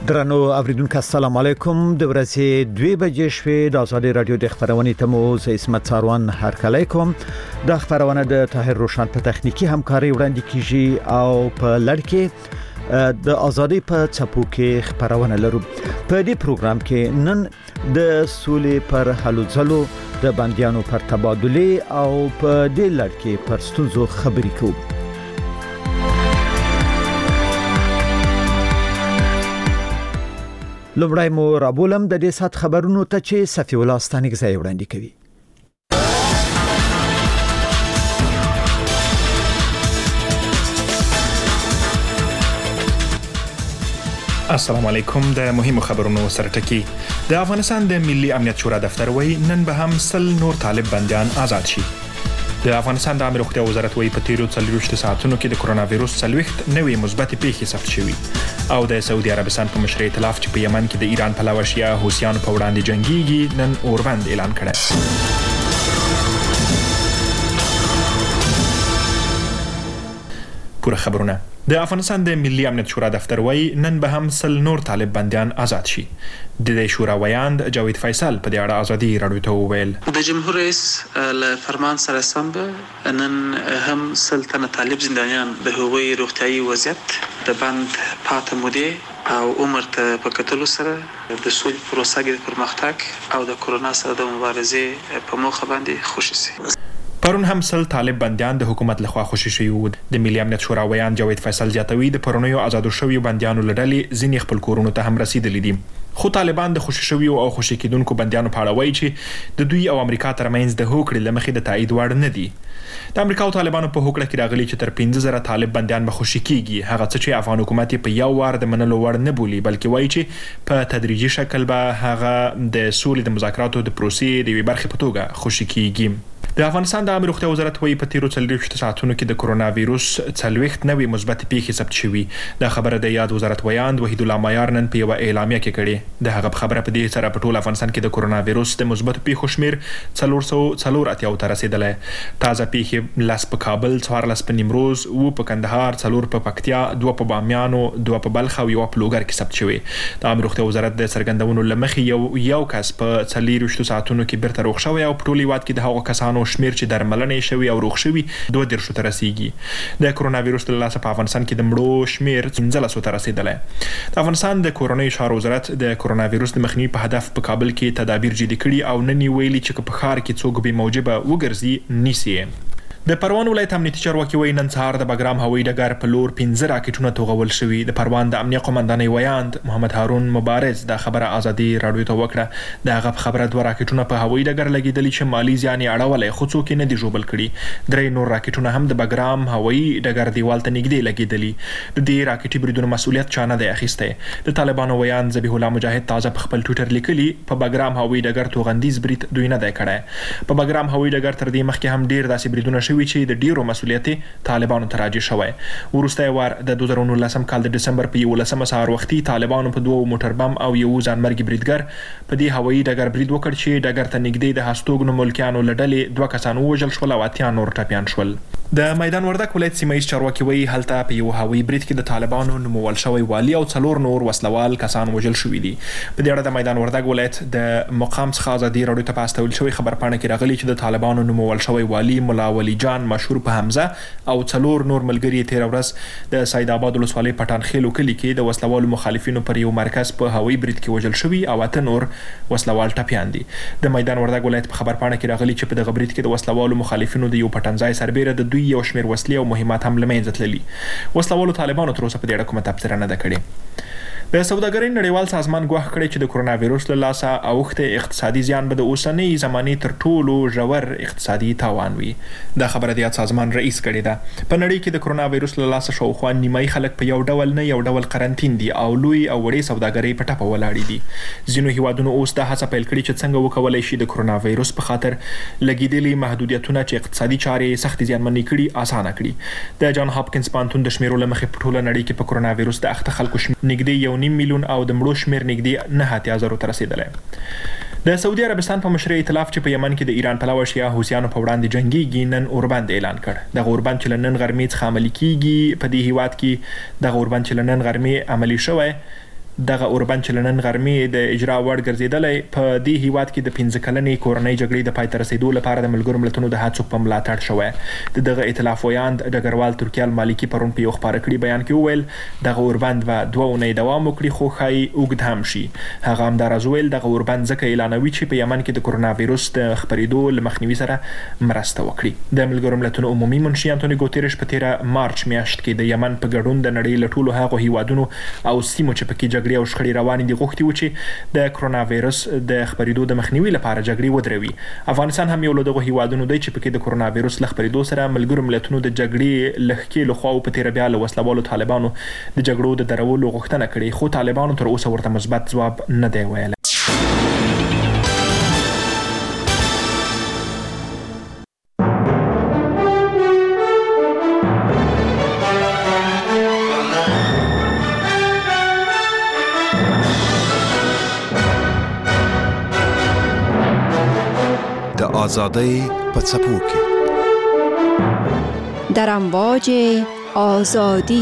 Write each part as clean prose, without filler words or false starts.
درنو اوریدونکو السلام علیکم د ورځې 2 بجې شوې د آزادي رادیو د خبرونې ته مو اسمت ساروان هرکلی کوم. د خبرونه د طاهر روشن په تخنیکی همکاري وړاندې کیږي او په لړ کې د آزادي په چپو کې خبرونه لرو. په دې پروګرام کې نن د سولې پر حل ځلو د بنديانو پر تبادله او په دې لړ کې پر ستونزو خبرې کوو. لومړی مو رابولم د دې سات خبرونو ته چې صفی الله ستانګ ځای وړاندې کوي. السلام علیکم. د مهمو خبرونو سرټکی. د افغانستان د ملي امنیت شورا دفتر وایي نن به هم 100 نور طالب بنديان آزاد شي. د افغانستان د امر روغتیا وزارت وایي په تیرو 40 ساعتونو کې د کرونا وایروس 40 نوې مثبت پیښې ثبت شوې او د سعودي عربستان په مشرۍ ائتلاف چې په یمن کې د ایران په لور شیا حوثیانو په وړاندې جنگيږي نن اوربند اعلان کړی. پوره خبرونه. د افغانستان د ملي امنیت شورا دفتر وایي نن به هم 100 نور طالب بنديان آزاد شي. د شورا ویاند جاوید فیصل په دې اړه آزادي رادیو ته وویل د جمهور رئیس له فرمان سره سم به نن هم 100 تنه طالب زندانیان د هغوی روغتیايي وضعیت د بند پاتې مودې او عمر ته په کتلو سره د سولې پروسه کې پرمختګ او د کرونا سره د مبارزې په موخه باندې خوشي سي. پرون هم 100 طالب بنديان د حکومت لخوا خوشي شوي وو. د ملي امنیت شورا ویاند جاوید فیصل زیاتوي د پرونیو آزادو شویو بنديانو لړلې ځینې خپل کورونو ته هم رسیدلي دي. خو طالبان د خوشي شویو او خوشي کیدونکو بنديانو په اړه وایي چې د دوی او امریکا ترمنځ د هوکړې لمخې د تایید وړ نه دي. د امریکا او طالبانو په هوکړه کې راغلي چې تر 15000 طالب بنديان به خوشي کیږي. هغه څه چې افغان حکومت په یو وار د منلو وړ نه بولي بلکې وایي چې په تدریجي شکل به هغه د سولې د مذاکراتو د پروسې د وی برخې په توګه خوشي کیږي. د افغانستان د امر روغتیا وزارت وایي په تیرو 40 ساعتونو کې د کرونا وایروس 40 نوې مثبت پیښې ثبت شوې. د خبره د یاد وزارت ویاند وحید الله مایار نن په یو اعلامیه کې کړې. د هغه خبره په دې سره په ټول افغانستان کې د کرونا وایروس د مثبت پیښو شمیر 484 ته رسیدلی. تازه پیښې لاس په کابل، 14 په نیمروز، و په کندهار، 4 په پکتیا، 2 په بامیانو، 2 په بلخ او 1 په لوګر کې ثبت شوې. د امر روغتیا وزارت د څرګندونو لمخې یو کس په 40 ساعتونو کې بیرته روغ شوی او په ټول هیواد کې د هغو کسانو شمیر چې درملنې شوی او روغ شوی 22 ته رسیږي. د کرونا وایروس له لاسه په افغانستان کې د مړو شمیر 15 ته رسیدلی. د افغانستان د کورونی چارو وزارت د کرونا وایروس د مخنیوي په هدف په کابل کې تدابیر جدي کړي او نن ویلي چې په ښار کې څوک به موجبه وګرځي نیسي. د پروان ولایت امنیتي چارواکي وایي نن سهار د بګرام هوایي ډګر په لور 15 راکټونه توغول شوي. د پروان د امنیه قومندانۍ ویاند محمد هارون مبارز د خبره آزادي رادیو ته وکړه. د هغه خبره 2 راکټونه په هوایي ډګر لګیدلي چې مالي زیان یې اړولی خو څوک نه دي ژوبل کړي. 3 نور راکټونه هم د بګرام هوایي ډګر دیوال ته نږدې لګیدلي. د دې راکټي بریدونو مسؤلیت چا نه دی اخیستی. د طالبانو ویاند ذبیح الله مجاهد تازه په خپل ټویټر لیکلي په بګرام هوایي ډګر توغندیز برید دوی نه دی کړی. په بګرام هوایي ډګر تر دې مخکې هم ډیر داسې بریدونه شوي چې د ډیرو مسؤلیت طالبانو ته راجع شوی. وروسته وار د 2019 کال د ډسمبر په 11 سهار وختي طالبانو په 2 موټر بم او یو ځانمرګي بریدګر په دې هوایي ډګر برید وکړ چې ډګر ته نږدې د هستوګنو ملکیانو لړلې 2 کسان ووژل شول او 8 نور ټپیان شول. د میدان وردګ ولایت سیمایي چارواکي وایي هلته په یو هوایي برید کې د طالبانو نومول شوی والي او 4 نور وسلوال کسان وژل شوي دي. په دې اړه د میدان وردګ ولایت د مقام څخه آزادي رادیو ته پاستول شوی خبرپاڼه کې راغلي چې د طالبانو نومول شوی والي مولا ولی جان مشهور په حمزه او 4 نور ملګري تیر ورځ د سید آباد ولسوالۍ پټان خیلو کلی کې د وسلوالو مخالفینو پر یو مرکز په هوایي برید کې وژل شوي او 8 نور وسلوال ټپیان دي. د میدان وردګ ولایت په خبرپاڼه کې راغلي چې په دغه برید کې د وسلوالو مخالفینو د یو پټنځای سربېره د دوی یو شمېر وسلې او مهمات هم له منځه تللي. وسلوالو طالبانو تر اوسه په دې اړه کومه تبصره نه ده کړې. د سوداګرۍ نړیوال سازمان ګواښ کړی چې د کرونا وایروس له لاسه اوښتې اقتصادي زیان به د اوسنۍ زمانې تر ټولو ژور اقتصادي تاوان وي. دا خبره د یاد سازمان رئیس کړې ده. په نړۍ کې د کرونا وایروس له لاسه شاوخوا نیمایي خلک په یو ډول قرنطین دي او لوی او وړې سوداګرۍ په ټپه ولاړې دي. ځینو هیوادونو اوس دا هڅه پیل کړې چې څنګه وکولای شي د کرونا وایروس په خاطر لګیدلي محدودیتونه چې اقتصادي چارې سخت زیانمنې کړي اسانه کړي. د جان هاپکینز پوهنتون د شمیرو له مخې په ټوله نړۍ کې په کرونا وایروس د اخته خلکو نږدې 1.5 میلیون او د مړو شمیر نږدې 9,000 ته رسیدلی. د سعودي عربستان په مشرۍ ائتلاف چې په یمن کې د ایران په لور شیا حوثیانو په وړاندې جنگيږي نن اوربند اعلان کړ. د اوربند چې نن غرمې څخه عملي کیږي په دې هیواد کې د اوربند چې نن غرمې عملي شوی دغه اوربند چې نن غرمې د اجرا وړ ګرځیدلې په دې هیواد کې د 15 کلنې کورنۍ جګړې د پای ته رسیدو لپاره د ملګرو ملتونو د هڅو په ملاتړ شوی. دغه ائتلاف ویاند ډګروال ترکیال مالکی پرون په یو خبره کړي بیان کې وویل دغه اوربند به 2 اونۍ دوام وکړي خو خای اوږد هم شي. هغه هم دا راز ویل دغه اوربند ځکه اعلانوي چې په یمن کې د کرونا وایروس د خپرېدو لمخنیوي سره مرسته وکړي. د ملګرو ملتونو عمومي منشي انټونی ګوتریش په 13 مارچ میاشت کې د یمن په ګډون د نړۍ له ټولو هغو هیوادونو او سیمو چې پکې جګړې او شخړې روانې دي غوښتي و چې د کرونا وایروس د خپرېدو د مخنیوي لپاره جګړې ودروي. افغانستان هم یو له دغو هیوادونو دی چې پکې د کرونا وایروس له خپرېدو سره ملګرو ملتونو د جګړې لخکې له خوا په 13 بیا له وسلوالو طالبانو د جګړو د درولو غوښتنه کړې خو طالبانو تر اوسه ورته مثبت ځواب نه دی ویلی. آزادی په څپو کې در امواج آزادی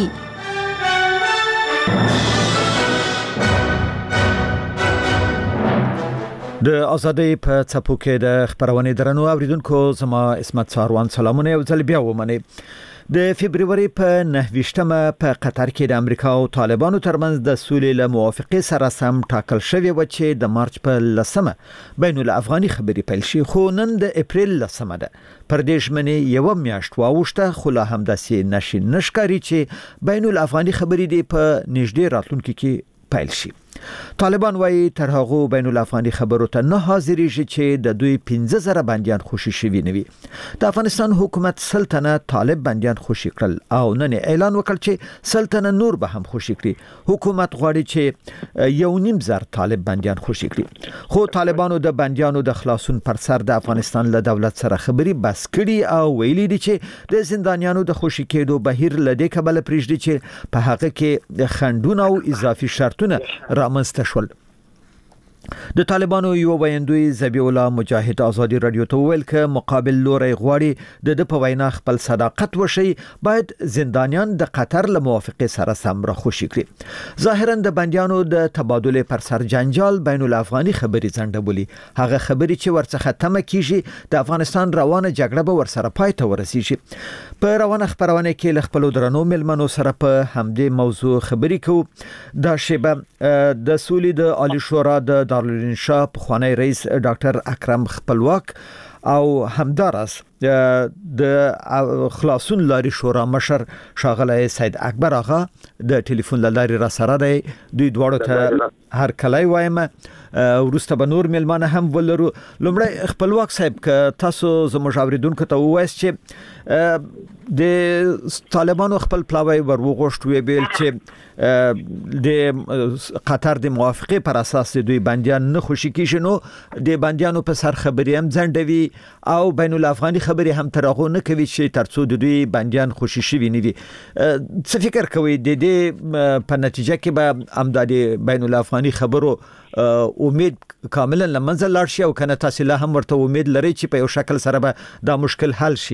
د آزادی په څپو کې د خبرونه درنو اوریدونکو زما اسمت ساروان سلامونه یو ځل بیا ومني. د فبرवरी په 9 په قطر کې د امریکا او طالبانو ترمنځ د سولې له موافقې سره سم ټاکل شوی و چې د مارچ په 10 بین الافغاني خبري پیل شي خو نن د اپریل 10 ده. پر دې ژمنې یو میاشت واوښته خو لا هم داسې نشکاري چې بین الافغاني خبري دی په نږدې راتلونکي کې پیل شي. طالبان وايي تر هغه بین الافغاني خبرو ته نه حاضرېږي چې د دوی 15000 بنديان خوشي شوي نه وي. د افغانستان حکومت سلطنه طالب بنديان خوشي کړل او نن اعلان وکړ چې سلطنه نور به هم خوشي کړي. حکومت غواړي چې 1.5 طالب بنديان خوشي کړي خو طالبانو د بنديانو د خلاصون پر سر د افغانستان له دولت سره خبري بس کړي او ویلي دي چې د زندانیانو د خوشي کېدو بهیر لدې کبل پرېږدي چې په هغه کې د خندونه او اضافي شرطونه رامنځته شول. د طالبانو یو ویندوی ذبیح الله مجاهد ازادي رادیو ته ویل ک مقابل لوري غواړي د په وینا خپل صداقت وشي باید زندانیان د قطر له موافقه سره سم را خوشي کړي. ظاهرا د بنديانو د تبادله پر سر جنجال بین الافغاني خبري ځنډولي هغه خبري چې ورڅخه تم کیږي د افغانستان روانه جګړه به ورسره پای ته ورسیږي. په روانه خبرونه کې ل خپل درنو ملمنو سره په همدې موضوع خبري کو. دا شیبه د سولې د عالی شورا د دارالانشا پخوانی رئیس ډاکټر اکرم خپلواک او همدارس د خلاصون لاري شورا مشر ښاغلی سید اکبر آغا د ټلیفون لاري را سره دی. دوی دواړو ته هر کله وایم ورسته به نور ملمانه هم ولرو. لومړی خپلواک صاحب ک تاسو زموږ اوریدونکو ته وایست چې د طالبانو خپل پلاوی ورغوښت وی بیل چې د قطر د موافقه پر اساس دوی بنديان نه خوشی کیږي نو د بنديانو په سر خبري هم ځنډوي او بین الافغاني خبري هم ترغه نه کوي چې ترڅو د دوی بنديان خوشی شي وي. څه فکر کوي د دې په نتیجه کې به امدادي بین الافغاني خبرو امید کاملا لمنځه لاړ شي او کنه تاسو له هم ورته امید لري چې په یو شکل سره به دا مشکل حل شي؟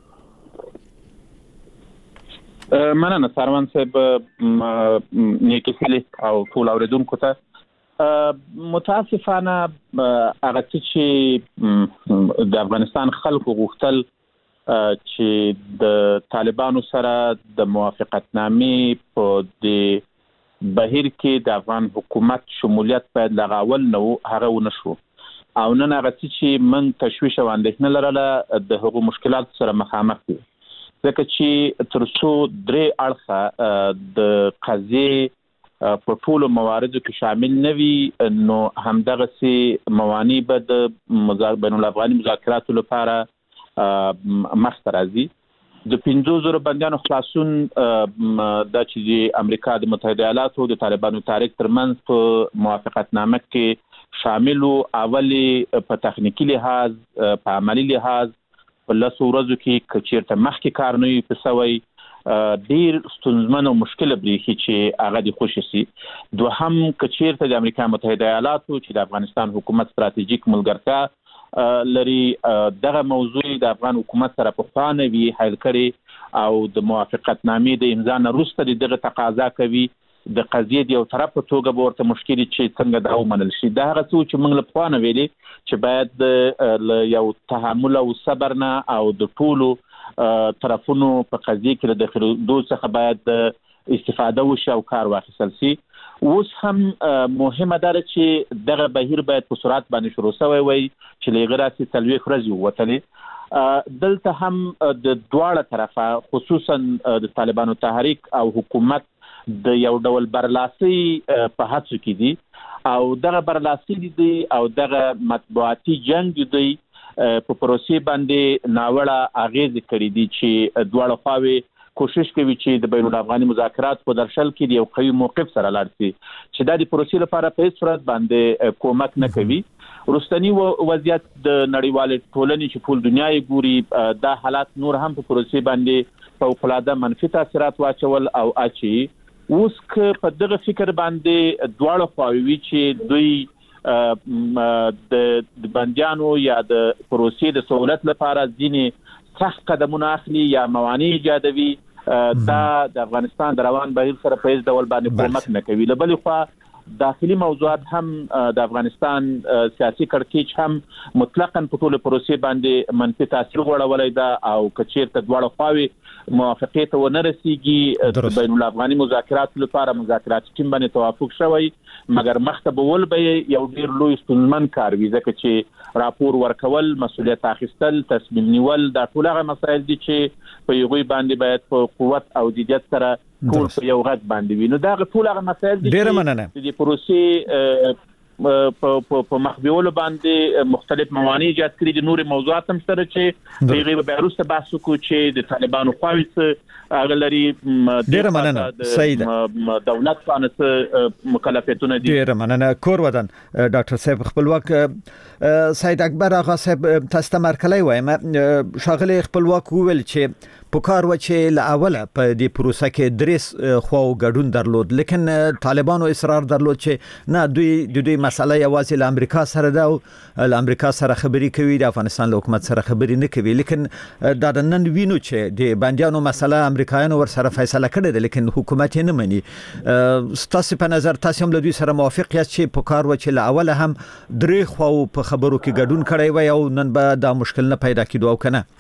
مننه ساروان صاحب نیکی خلی او ټول اوریدونکو ته متاسفانه هغه چې د افغانستان خلکو غوښتل چې د طالبانو سره د موافقتنامې په د بهیر کې د افغان حکومت شمولیت باید لغاول نو هغه ونشو او نن هغه چې من تشویش او اندېښنه لرله د هغو مشکلات سره مخامخ دي ځکه چې ترڅو درې اړخه د قضیې په ټولو مواردو کې شامل نه وي نو همدغه سي موانع به د بین الافغاني مذاکراتو لپاره مخ ته راځي. د 15000 بنديانو خلاصون د چې امریکا د متحده ایالاتو د طالبانو تحریک ترمنځ په موافقتنامه کې شامل او اولی په تخنیکی لحاظ په عملی لحاظ په لاسو ورځو کې کچیرته مخکې کار نه وي پسوي ډیر ستونزمن او مشکل بریخي چې هغه د خوشي سي. دوهم کچیرته د امریکا متحده ایالاتو چې د افغانستان حکومت ستراتیژیک ملګرتیا لري دغه موضوع د افغان حکومت سره په خانه وی حل کړي او د موافقتنامې د امضا نه وروسته دغه تقاضا کوي د قضیې د یو طرف په توګه به ورته مشکل چې څنګه دا ومنل شي. دا هغه څه چې موږ له پخوا نه ویلي چې باید له یو تحمل او صبر نه او د ټولو طرفونو په قضیې کې د داخلېدو څخه باید استفاده وشي او کار واخیستل شي. اوس هم مهمه ده چې دغه بهیر باید په سرعت باندې شروع شوی وي چې له هغې راسي 40 ورځې ووتلې. دلته هم د دواړه طرفه خصوصا د طالبانو تحریک او حکومت د یو ډول برلاسي په هڅو کې دي او دغه برلاسي دي او دغه مطبوعاتي جنگ دی په پروسې باندې ناوړه اغیز کړی دي چې دواړه خواوې کوشش کوي چې د بین الافغاني مذاکرات په درشل کې یو قوي موقف سره لاړ شي چې د پروسې لپاره په هیڅ صورت باندې کومک نه کوي. وروستنی وضعیت د نړیوال ټولنې چې ټول دنیا یې ګوري دا حالات نور هم په پروسې باندې فوق‌العاده منفي تاثیرات واچول او اچي. اوس په دغه فکر باندې دواړه خواوې چې دوی د بندیانو یا د پروسې د سہولت لپاره ځینې سخت قدمونه اخلي یا موانع ایجادوي، دا د افغانستان د روان بهیر سره په هیڅ ډول باندې کومک نه کوي. له بلې خوا داخلي موضوعات هم د افغانستان سیاسي کړکېچ هم مطلقاً په ټول پروسې باندې منفي تاثیر غوړولی ده او که چیرته دواړه خواوې موافقې ته ونه رسیږي د بین الافغاني مذاکراتو لپاره مذاکراتي ټیم باندې توافق شوی، مګر مخته به ول به یو ډیر لوی ستونزمن کار وي ځکه چې راپور ورکول، مسؤلیت اخیستل، تصمیم نیول دا ټول هغه مسایل دي چې په یوه باندې باید په قوت او جدیت سره ټول په یو غږ باندې وي. نو دا ټول هغه مسایل دي چې د پروسې په مخبيولو باندې مختلف موانع ایجاد کړي دي. نور موضوعات هم سره چې هغه به وروسته بحث وکړو چې د طالبانو خواوې اغلري ډیره مننه سید دولت باندې مکلفیتونه دي. ډیره مننه کور ودان ډاکټر صاحب خپلواک سید اکبر آغا صاحب تاسو ته مرکلی وایم شاغلی خپلواک ویل چې پکار و چې لاوله په دې پروسه کې دریس خو ګډون درلود، لیکن طالبانو اصرار درلود چې نه دوی مسله یوازې له امریکا سره ده او له امریکا سره خبرې کوي، د افغانستان له حکومت سره خبرې نه کوي. لیکن دا د نن وینو چې د بندیانو مسله امریکایانو ور سره فیصله کړې ده لیکن حکومت یې نه مني. تاسو په نظر تاسو هم له دوی سره موافق یاست چې پکار و چې لاوله هم درې خو په خبرو کې ګډون کړی وي او نن به دا مشکل نه پیدا کیدو او کنه؟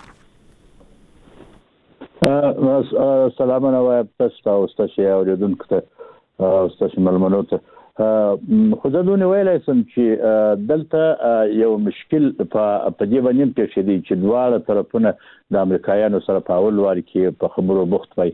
سلامونه وایم تاسو او تاسو اوریدونکو ته او تاسو ملمنو ته. خو زه دونه ویلای سم چې دلته یو مشکل په دې باندې کې شدي چې دواړه طرفونه د امریکایانو سره په اول وار کې په خبرو بوخت وي.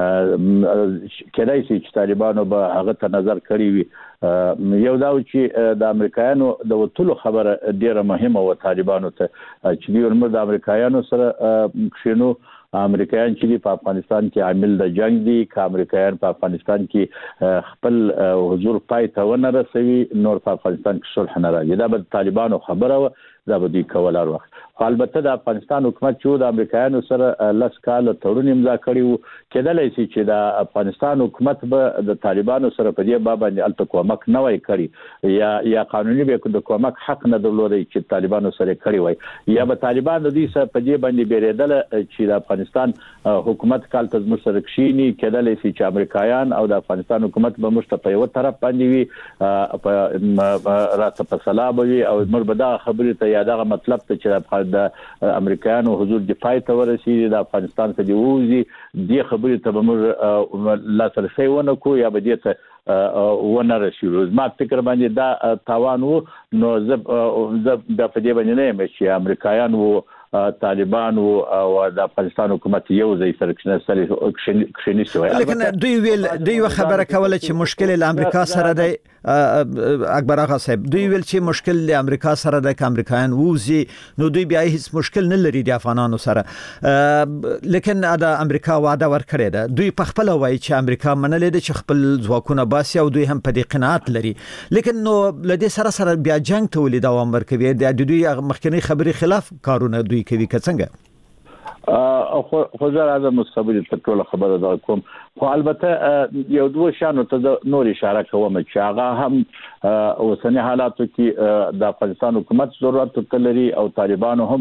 کله چې طالبانو به هغه ته نظر کړی وي یو دا چې د امریکایانو د وټولو خبره ډیره مهمه و طالبانو ته چې دوی د امریکایانو سره شنو امریکایان چې په افغانستان کې عامل د جنگ دي، که امریکایان په افغانستان کې خپل حضور پای ته ونه رسوي نور په افغانستان کې صلح نه راځي. دا به طالبانو خبره و، دا به دوی کول هر وخت. خو البته د افغانستان حکومت چې د امریکایانو سره لس کال تړون امضا کړی وو، کېدلی شي چې د افغانستان حکومت به د طالبانو سره په دې باب باندې الته کومک نه وای کړی یا قانوني به د کومک حق نه درلودي چې طالبانو سره کړی وای، یا به طالبان د دې سره په دې باندې بیریدل چې د افغانستان حکومت کال تزمر سره کشيني، کېدلی شي چې امریکایان او د افغانستان حکومت به مشته په یو طرف باندې وي په راته په سلام وي او موږ به دا خبرې ته یا دا مطلب ته چې د امریکایانو حضور دفاع ته ورسیږي د افغانستان څخه دی وځي د خبرې ته به موږ لا سره ونه کو یا به دې ته ونه رسیږي. ما فکر باندې دا تاوان وو. نو زه د په دې باندې نه یم چې امریکایان وو طالبان او د افغانستان حکومت یو ځای سره کښینیسي وي. لیکن دوی خبره کوله چې مشکل له امریکا سره دی. اکبر آغا صاحب دوی ویل چې مشکل له امریکا سره د امریکایان ووزي نو دوی بیا هیڅ مشکل نه لري د افغانانو سره، لیکن د امریکا وعده ورکړې ده. دوی په خپل وایي چې امریکا منلې ده چې خپل ځواکونه باسي او دوی هم په دې قناعت لري، لیکن نو لدې سره بیا جنگ ته ولې دوام ورکوي؟ د دوی مخکنی خبري خلاف کارونه دوی کوي که څنګه؟ خو زه راځم خبرې ته ټول خبره دا کوم. خو البته یو دوه شانو ته نور اشاره کوم چې هغه هم اوسنی حالاتو کې د افغانستان حکومت ضرورت لري او طالبانو هم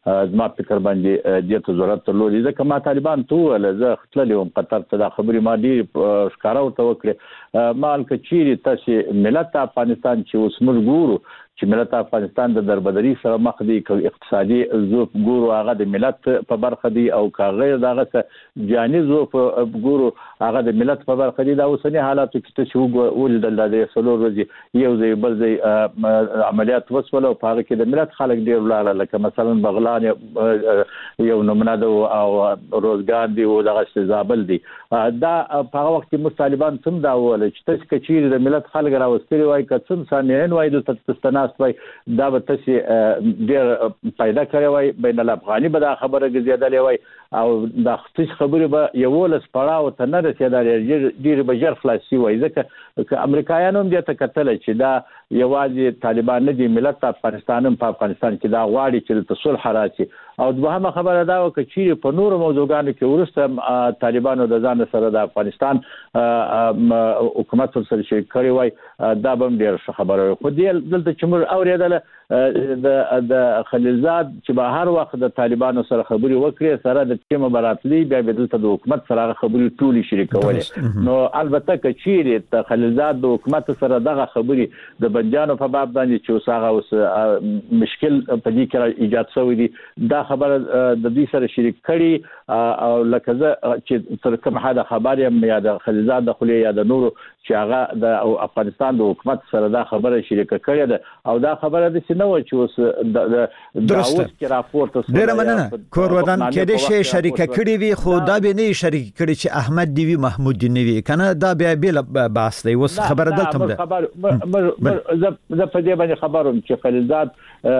زما فکر باندې د ته ضرورت لري ځکه ما طالبان ته ول زه خپل یو قطر ته د خبرې ما دي ښکارا ورته وکړه مال کچيري تاسو ملت افغانستان چې اوس موږ ګورو چې ملت افغانستان د دربدري سره مخ دي اقتصادي ضعف ګورو هغه د ملت په برخه دي او غیر دغه جاني ضعف ګورو هغه د ملت په برخه دي دا اوسنی حالاتو کې چې ولدل د سلور ورځې یو ځای بل ځای عملیات وسول او په هغه کې د ملت خلک ډیر ولاړ لکه مثلا بغلان یو نمونه او روزګار دی او دغه زابل دی دا په هغه وخت کې طالبان څنګه دا ول چې تاسو کچیر د ملت خلک راوستري وای کڅن سامعين وای د تستناس وای دا به تاسو ډیر پیدا کړی وای بین الافغاني به دا خبره زیاتلې وای او دا خبره به یو لس پړاو ته نه رسیدل ډیر به جر خلاصي وای ځکه امریکایانو هم دې ته کتل چې دا یوازې طالبان نه دي ملت افغانستان په افغانستان کې دا غواړي چې د صلح راشي او دوهمه خبره دا و چې په نورو موضوعاتو کې ورسته طالبانو د ځان سره د افغانستان حکومت سره شریک کړی وای دا به ډیر خبره خو دې دلته چې موږ اوریدل د خلیلزاد چې به هر وخت د طالبانو سره خبري وکړي سره د ټیم براتلی بیا به دلته د حکومت سره خبري ټولي شریکولې نو البته کچيري د خلیلزاد د حکومت سره دغه خبري د بنجانو په باب باندې چې اوسه مشکل په دې کې ایجاد شوی دی دا خبره د دې سره شریک کړي او لکه چې تر کوم حد خبري یا د خلیلزاد د خلیه یا د نورو چې هغه د افغانستان د حکومت سره دا خبره شریک کړي ده او دا خبره د نو چې اوس د داوود کې راپورټ ډیر مننه کور ودان کې د شي شریک کړي وي خو دا به نه شریک کړي چې احمد دی وی محمود دی نه وی کنه دا بیا بیل بحث دی اوس خبره دلته ده خبر زه په دې باندې خبروم چې خلیلزاد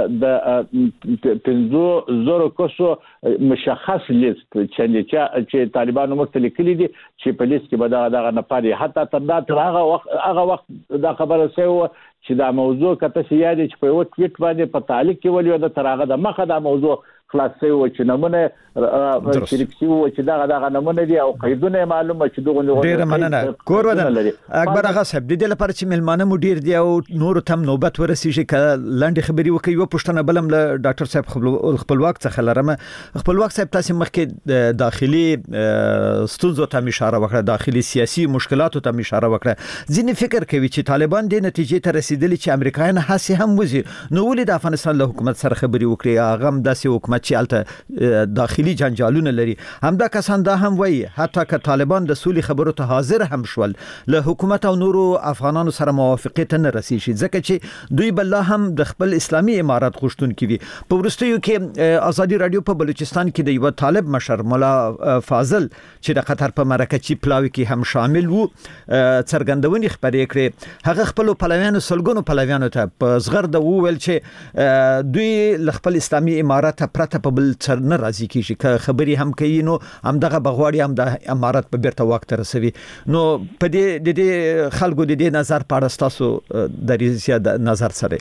د 50,000 کوسو مشخص لیست چې طالبانو مختلف کړي دي چې په لیست کې به دغه نه پاره حتی تر هغه وخت دا خبره سوي چې دا موضوع کته چې یاد چې په یو ټویټ باندې په تعلیق کې ولیو د ترغه د مخه دا موضوع خلاصي و چې نمونه شریکسي و چې دغه نمونه دي او قیدونه معلومه چې دغه ډیر مننه کور ودان اکبر هغه صاحب د دې لپاره چې ملمانه مدیر دی او نور تم نوبت ورسیږي ک لاندې خبري وکي و پښتنه بلم له ډاکټر صاحب خپلواک څخه لرمه خپلواک صاحب تاسو مخکې داخلي ستونزو ته اشاره وکړه داخلي سیاسي مشکلاتو ته اشاره وکړه ځینې فکر کوي چې طالبان د نتیجې ته رسیدلي چې امریکایان هڅه هم وزي نو ولې د افغانستان له حکومت سره خبري وکړي هغه هم داسې حکومت چې الته داخلي جنجالونه لري همدا کسان دا هم وایي حتی که طالبان د سولې خبرو ته حاضر هم شول له حکومت او نورو افغانانو سره موافقت نه رسیږي ځکه چې دوی بل هم د خپل اسلامي امارات غوښتونکي وي په ورستیو کې ازادي رادیو په بلوچستان کې د یو طالب مشر مولا فاضل چې د قطر په مرکچی پلاوي کې هم شامل وو څرګندونې خبرې کړې هغه خپل پلویانو سلګونو پلویانو ته په زغر د وویل چې دوی ل خپل اسلامي امارات پرته په بل څر نه راځي کیږي که خبري هم کوي نو هم دغه بغواړي هم د امارات په بیرته وخت رسوي نو په دې خلکو د دې نظر په اړه تاسو د ریاضي نظر سره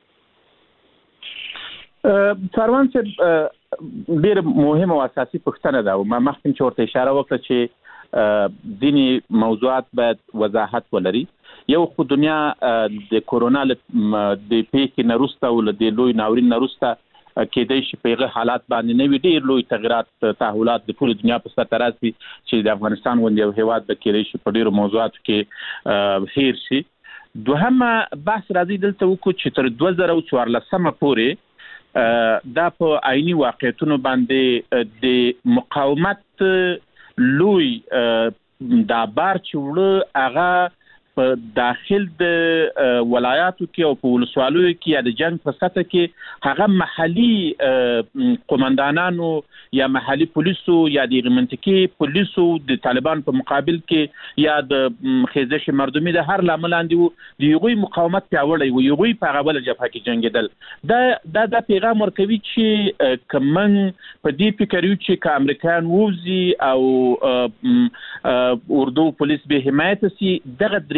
سروان صاحب ډیر مهمه او اساسي پوښتنه ده او ما مخکې چې ورته اشاره وکړه چې دینی موضوعات باید وضاحت ولري یو خو دنیا د کورونا د پیښې نرسته او د لوی ناورین نرسته کېدای شي په حالات باندې نوې ډېر لوی تغیرات تحولات د ټول دنیا په سر تراز دي چې د افغانستان غوندي یو هیواد د کېدای شي په ډېرو موضوعاتو کې هیر شي دوهمه بحث راځي دلته وکړو چې تر 2014 پورې دا په عیني واقعیتونو باندې د مقاومت لوی دا بار چوړه هغه په داخل د ولایاتو کې او په ولسوالیو کې یا د جنگ په سطح کې هغه محلي قومندانانو یا محلي پولیسو یا د منطقي پولیسو د طالبان په مقابل کې یا د خیزش مردمي د هر لامل اندي د یوغي مقاومت پیاوړی وي یوغي په هغه بل جبهه کې جنگیدل دا پیغام ورکوي چې کمن په دې فکر یو چې ک امریکایان ووزي او اردو پولیس به حمایت سي دغه درې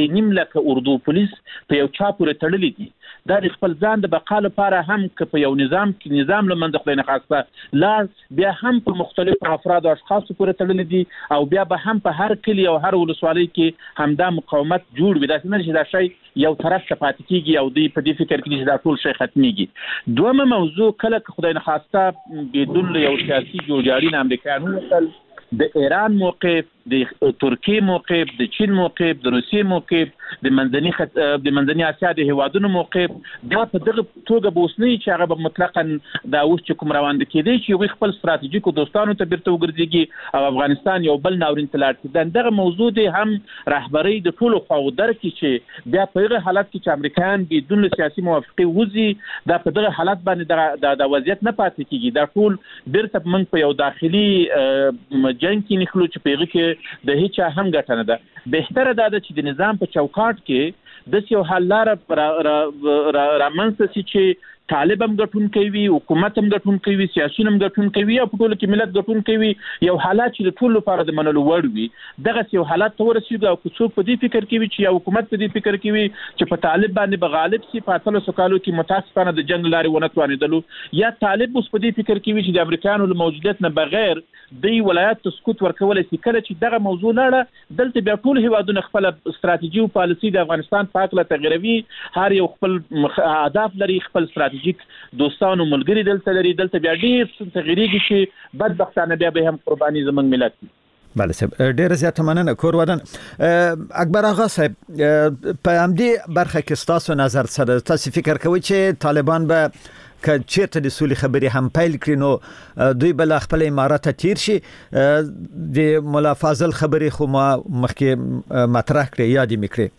نیم لکه اردو پولیس په یو چا پورې تړلي دي. دا د خپل ځان د بقا لپاره هم که په یو نظام له منځه خدای نه خواسته لا بیا هم په مختلفو افراد او اشخاصو پورې تړلي دي او بیا به هم په هر کلي او هر ولسوالۍ کې همدا مقاومت جوړ وي. داسې نه چې دا شی یو طرف ته پاتې کېږي او دوی په دې فکر کې چې دا ټول شی ختمېږي. دویمه موضوع کله که خدای نه خواسته بدون یو سیاسي جوړجاړي نه امریکایان ووتل، د ایران موقف، د ترکیې موقف، د چین موقف، د روسیې موقف، د منځنۍ اسیا د هیوادونو موقف، دا په دغه توګه به اوس نه چې هغه به مطلقاً دا اوس چې کوم روان کېدی چې یو خپل ستراتیژیکو دوستانو ته بیرته وګرځېږي او افغانستان یو بل ناورین ته لاړ شي. دغه موضوع دی هم رهبرۍ د ټولو خواو درکړي چې بیا په هغه حالت کې چې امریکایان بدون سیاسي موافقې وځي، دا په دغه حالت باندې دا وضعیت نه پاتې کېږي. دا ټول بیرته موږ په یو داخلي جنګ کې نښلو چې په هغه کې د هیچا هم ګټه نه ده. بهتره دا ده چې د نظام په چوکاټ کې د یو حل لاره رامنځته شي چې طالب هم ګټونکی وي، حکومت هم ګټونکی وي، سیاسيون هم ګټونکی وي او په ټولو کې ملت ګټونکی وي. یو حالات چې د ټولو لپاره د منلو وړ وي. دغه یو حالت ته ورسېږي او څوک په دې فکر کې وي چې یو حکومت په دې فکر کې وي چې په طالب باندې به غالب شي په 13 کالو کې متاسفانه د جنگ لارې ونه توانېدلو، یا طالب اوس په دې فکر کې وي چې د امریکایانو له موجودیت نه بغیر د ولایت ته سکوت ورکول شي. کله چې دغه موضوع لاړه دلته بیا ټول هیوادونه خپل استراتیژي او پالیسي د افغانستان په اړه تغیروي. هر یو خپل اهداف لري، خپل استراتیژیک دوستانو ملګری دلته لري. دلته بیا ډیر تغیریږي چې بدبختانه بیا به هم قرباني زمونږ ملت وي. بله صاحب، ډیر زیات مننه. کور ودان اکبر آغا صاحب، په همدې برخه کې ستاسو نظر سره تاسو فکر کوئ چې طالبان به که چیرته د سولې خبرې هم پیل کړي نو دوی بل خپل امارات ته تیر شي؟ د مولا فاضل خبرې خو ما مخکې مطرح کړې یا د میکړې.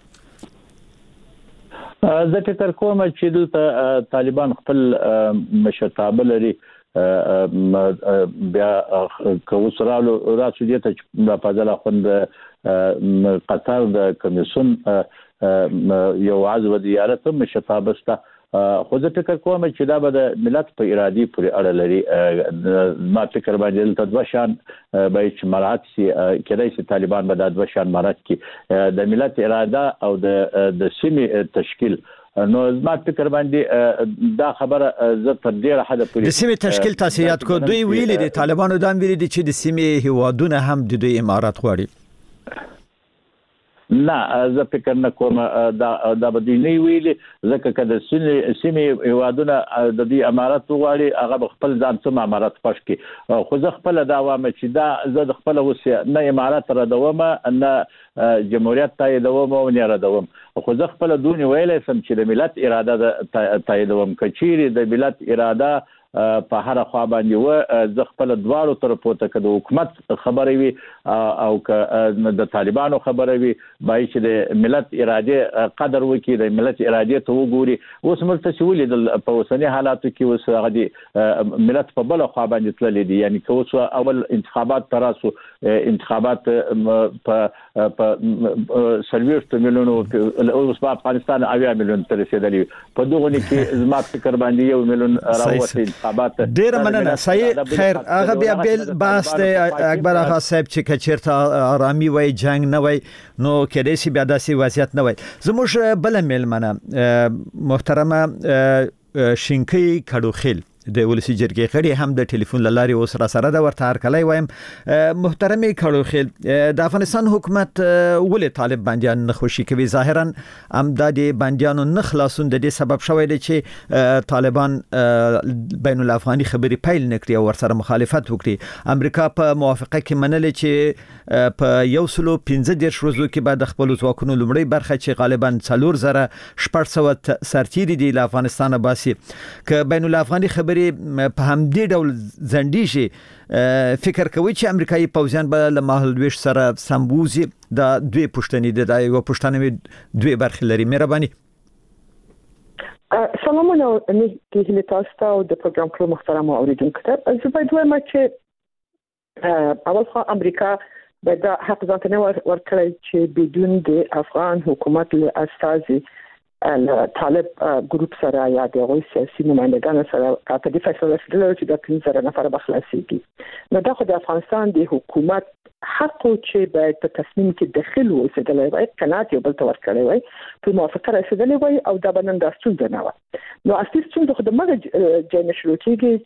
زه فکر کوم چې دلته طالبان خپل مشرتابه لري. بیا کوسرالو راسو دي ته د فاضل خوند قطر د کمیسون یو عضو زیارت مشرتابه ستا. خو زه فکر کوم چې دا به د ملت په ارادي پورې اړه لري. ما فکر باندې د دوه شان به چې مراعات شي کېدای شي طالبان به د دوه شان مراعات کړي، د ملت اراده او د سیمې تشکیل. نو ما فکر باندې دا خبره زه تر ډیره حد پورې د سیمې تشکیل تاسو یاد کو دوی ویلي دي، طالبانو دا ویلي دي چې د سیمې هیوادونه هم د دوی امارات غواړي. نه، زه فکر نه کوم دا به دوی نه ویلي، ځکه که د سیمې هیوادونه د دې امارات وغواړي هغه به خپل ځان څه امارات خوښ کړي. خو زه خپله دا وایم چې دا زه د خپله اوس نه امارات ردوم نه جمهوریت تاییدوم او نه ردوم، خو زه خپله دونې ویلی سم چې د ملت اراده تاییدوم. که چیرې د ملت اراده په هر خوا باندې و زه خپل دواړو طرفو ته که د حکومت خبره وي او که د طالبانو خبره وي باید چې د ملت اراده قدر وکړي، د ملت اراده ته وګوري. اوس موږ ته چې ولیدل په اوسني حالاتو کې اوس هغه د ملت په بله خوا باندې تللی دي. یعنې که اوس اول انتخابات ته راسو، انتخابات په 40 میلیونو، اوس په افغانستان 80 میلیون ته رسېدلي. په دغو کې زما فکر باندې 1 میلیون راووتی. ډیر مننه. صحیح، خیر. هغه بیا بیل بحث دی اکبر آغا صاحب چې چیرته آرامي وای، جنگ نه وای، نو کېدای شي بیا داسې وضعیت نه وای. زموږ بل میلمنه محترمه شینکی کډوخیل د ولسی جرګې غړي هم د ټلیفون لاري اوس را سره د ورته هر کله وایم. محترمي کډوخیل، د افغانستان حکومت ولې طالب بنديان نه خوشي کوي؟ ظاهرا هم د بنديانو نه خلاصون د دې سبب شوی دی چې طالبان بین الافغاني خبري پیل نکړي او ورسره مخالفت وکړي. امریکا په موافقه کې منلې چې په 115 ورځو کې بعد خپل ځواکونو لومړی برخه چې غالبا 4000 سرتیري دی له افغانستان باسي، ک بین الافغاني خبري په همدې ډول زندې شي. فکر کوي چې امریکایي پوځیان به له مهالويش سره سمبوزي. دا دوی پښتني د یو پښتنوي دوی برخه لري. مهرباني. سلامونه نیکی تاسو ته او د پروګرام کړو محترم اوریدونکو ته. زه باید وایم چې اول خو امریکا به د حق ځان نه ورکړي چې بدون د افغان حکومت له استازي طالب ګروپ سره یا د سیاسي نمائندګانو سره په دې فیصله شوه چې د 15 نفر بخلاصيږي. نو دا خو د افغانستان د حکومت حق چې باید په تصمیم کې داخل اوسېدلی وای قناعت یو بل ته ورکړی وای په موافقه رسېدلی وای او دا به نن دا ستونزه نه وه. نو اصلي ستونزه خو د مغه ځای نه شروع کېږي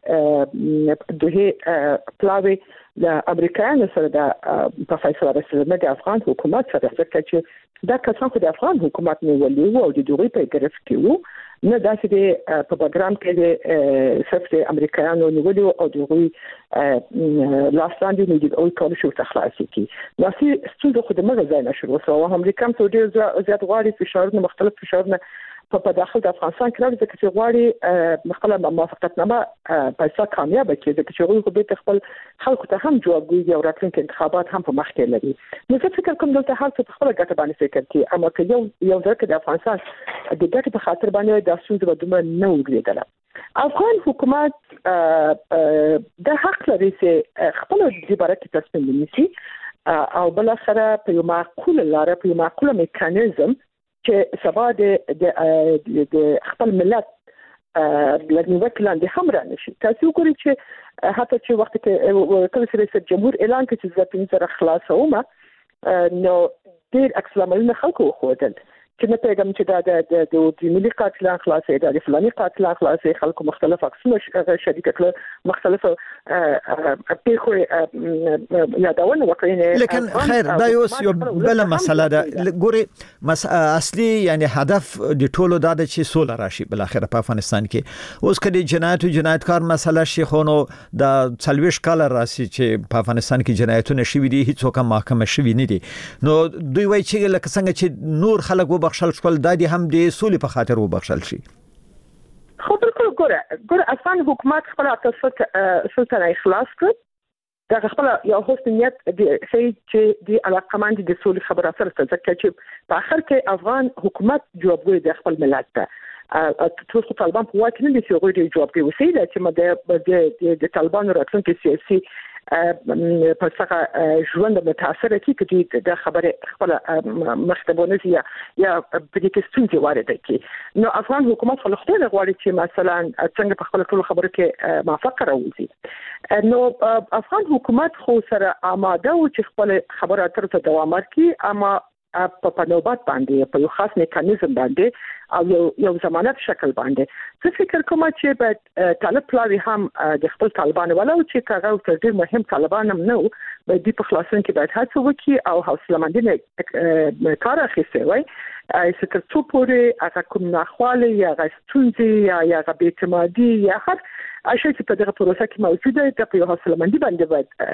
چې دوی پلاوي د امریکایانو سره د فیصله رسېدل د افغان حکومت سره ځکه چې دا کسان خو د افغان حکومت نیولي وو او د دوی په ګرفت کې وو نه داسې د په بګرام کې د صرف د امریکایانو نیولي او دوی لاستاندې نه دي او کول شو تخلاصي کی نو اصلي ستونزه خو د مغه ځای نه شروع شو او امریکا هم ډېر زیات غواړي فشارونه مختلف فشارونه په داخل د افغانستان کې راځي چې غواړي خپل موافقتنامه پیسې کامیاب کړي چې هغه به خپل خلکو ته هم جوابګوي او راتلونکي انتخابات هم په مخ کې لري. نو زه فکر کوم دلته هر څه په خپل ګټه باندې فکر کوي اما که یو ځکه د افغانستان د ګټې په خاطر باندې د ستونزې به دومره نه وګرځیدل. افغان حکومت د حق لري چې خپل د بارکې تصمیم ونیسي او بل سره په یو معقول لار په یو معقول میکانیزم چې سبا د خپل ملت لږ لاندې هم را نشي. تاسو وګورئ چې حتی چې وخت کې کله چې رئیس جمهور اعلان کړ چې ځکه سره خلاصومه نو ډېر عکس العملونه خلکو خوښول چې نه پیغام چې د ملي قاتلان خلاصې د فلاني قاتلان خلاصې خلکو مختلف عکسونه شریک کړل مختلف پیښو یادونه وکړي. لیکن خیر دا یو بل مسله ده ګوري اصلي یعنی هدف د ټولو دا د چې سوله راشي بل اخر په افغانستان کې اوس کله جنایتکار مسله شي خو نو د 40 کال راسي چې په افغانستان کې جنایتونه شوي دي هیڅ وکم محکمه شوي نه دي نو دوی وایي چې لکه څنګه چې نور خلک بخښل شول دادی هم د سولې په خاطر وبخښل شي. خو بالکل ګوره افغان حکومت خپل سلطنه اخلاص کړ دا خپل یو حسنیت د چې د علاقمند د سولې خبره سره ځکه چې په اخر کې افغان حکومت جوابګوی د خپل ملت ته ټول طالبان په واکه نه دي چې غوړي جوابګوی وسیله چې د طالبان راتلونکي سیاسي په څنګه ژوند متاثر کی چې د خبره خپل مختبونه یا په دې کې ستونزې وارده کی. نو افغان حکومت خپل خپل غواړي چې مثلا څنګه په خپل ټول خبره کې موافقه راوځي. نو افغان حکومت خو سره آماده و چې خپل خبره اترته دوام ورکړي اما په نوبات باندې په یو خاص میکانیزم باندې او یو ضمانت شکل باندې. زه فکر کوم چې باید طالب پلاوی هم د خپل طالبان ولو چې کاغه ډېر مهم طالبان هم نو باید په خلاصون کې باید هڅه وکړي او حوصله مندي کار اخیسته وای چې تر څو پورې هغه کوم ناخواله یا ستونزې یا بی‌اعتمادي یا هر اشي چې په دغه پروسه کې موجوده ده په حوصله مندي باندې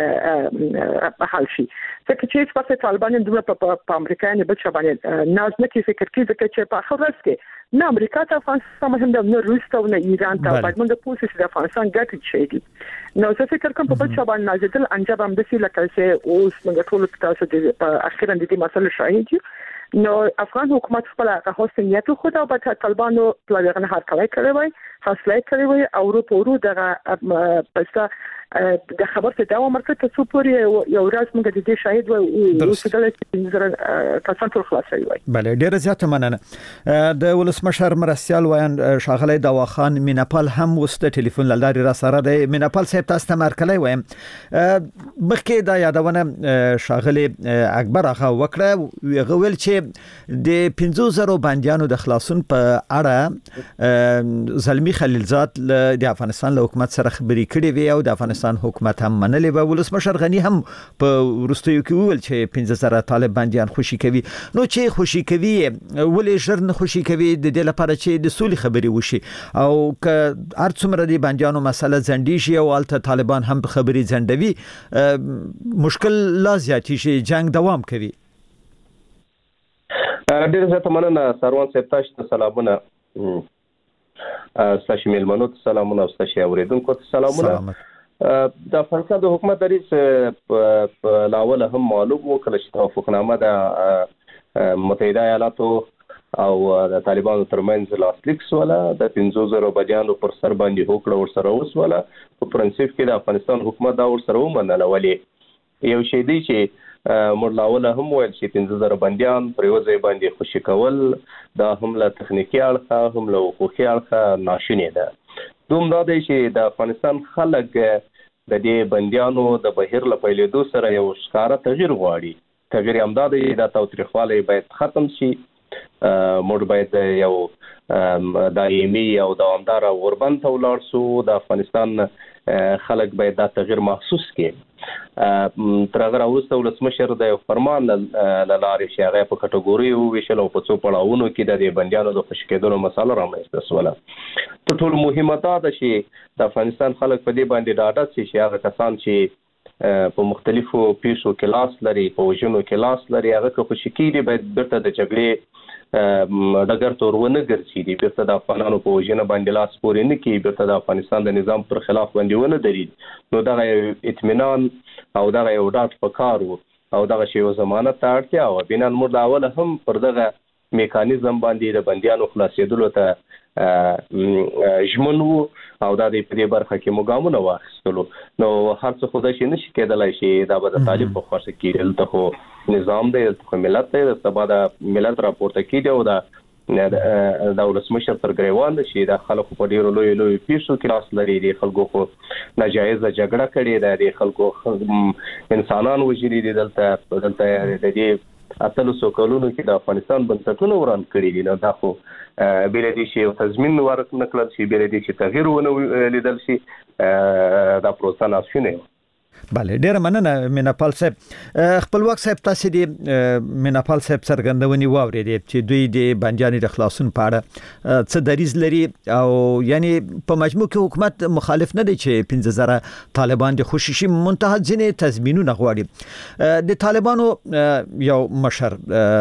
باید حل شي. ځکه چې په طالبان د په امریکا نه بل شبانه ناز نه کې فکر کوي چې په اخر ورځ کې نه امریکا ته افغانستان مهم ده نه روس ته نه ایران ته باید موږ د پوسټ د افغانستان ګټه شي دي. نو زه فکر کوم په بل شبانه نازل انجام هم د سې لکه چې اوس موږ ټول تاسو د اخیرا د دې مسله شاهد یو. نو افغان حکومت خپل حسنیت خو دا په طالبانو پلانونه هر کړی وای حاصله کړی وای او ورو دغه پسته د خبر ته دوام ورکړ ته څو پورې یو ورځ موږ د دې شاهد وای او چې د کسان ټول خلاصي وای. بله ډیره زیاته مننه. د ولسمشر مرستيال وایان شاغلی دواخان میناپال هم وسته ټلیفون لاري را سره د میناپال صاحب تاسو ته مرکلای وایم مخکې دا یادونه شاغلی اکبر هغه وکړه ویغه ویل چې د 15000 بنديانو د خلاصون په اړه زلمی خلیلزاد د افغانستان له حکومت سره خبري کړې وی او د افغانستان حکومت هم منلې و. ولسمشر غنی هم په ورستیو کې ویل چې 15000 طالب بنديان خوشي کوي. نو چې خوشي کوي ولې ژر نه خوشي کوي د دې لپاره چې د سولې خبري وشي او ک هر څومره د بنديانو مسله زندي شي او الته طالبان هم خبري زندوي مشکل لا زیاتی شي جنگ دوام کوي. ډیر زه مننه سروان صاحب تاسو ته سلامونه ستاسو میلمنو ته سلامونه او ستاسو اوریدونکو ته سلامونه. د افغانستان د حکومت دریس په لاول هم معلوم وکړ چې توافقنامه د متحده ایالاتو او د طالبانو ترمنځ لاسلیک ولا د 15000 بنديانو پر سر باندې هوکړه ور سره وسوله په پرنسيپ کې د افغانستان حکومت دا ور سره ومنله ولې یو شی دی چې مرلاوله هم ویل چې 15000 بنديان پر یو ځای باندې خوشي کول دا هم له تخنیکی اړخه هم له حقوقي اړخه ناشونی ده. دوم دا دی چې د افغانستان خلک د دې بنديانو د بهیر له پیلېدو سره یو ښکاره تغییر غواړي. تغییر همدا دی د تاوتریخوالي باید ختم شي. موږ باید یو دایمي او دوامدار غربت ته ولاړ شو. د افغانستان خلک باید دا تغییر محسوس کړي. تر هغه وروسته ولسمشر د فرمان لارې چې هغه په کټګوري ویشل او په څو پړاوونو کې د بنديانو د خوشی کېدلو مسله رامنځته شوه. تر ټولو مهمه دا ده چې د افغانستان خلک په دې باندې ډاډه شي چې هغه کسان چې په مختلفو پیښو کې لاس لري، په وژنو کې لاس لري، هغه که خوشي کېږي باید بیرته د جګړې ډګر ته ورونه ګرځي، بیرته د افغانانو په وژنه باندې لاس پورې نه کړي، بیرته د افغانستان د نظام پر خلاف باندې ونه درېږي. نو دغه اطمینان او دغه یو ډاډ پکار و او دغه شی یو ضمانت ته اړتیا وه. بنا موږ د اوله هم پر دغه میکانیزم باندې د بندیانو خلاصېدلو ته ژمن وو او دا د په دې برخه کې مو ګامونه واخیستلو. نو هر څه خو داسې نشي کېدلی چې دا به د طالب په خوښه کېږي. دلته خو نظام دی، دلته خو ملت دی، د سبا د ملت راپورته کېږي او د ولسمشر تر ګریوان شي. د خلکو په ډېرو لویو پیښو کې لاس لري، د خلکو خو ناجایزه جګړه کړې ده، د خلکو انسانان وژلي دي. دلته د دې 800 کلونو کې د افغانستان بنسټونه وران کړي دي. نو دا خو بل دي چې تضمین ورکړل شي، بل دي چې تغییر ونه لیدل شي، دا پروسه ناشونه. بله، ډیره مننه میناپال صاحب. خپلواک صاحب، تاسو د میناپال صاحب څرګندونې واورېدې چې دوی د بندیانو د خلاصون په اړه څه دریځ لري او یعنی په مجموع کې حکومت مخالف نه دی چې 15000 طالبان د خوشي منتهى ځینې تضمینونه غواړي. د طالبانو یو مشر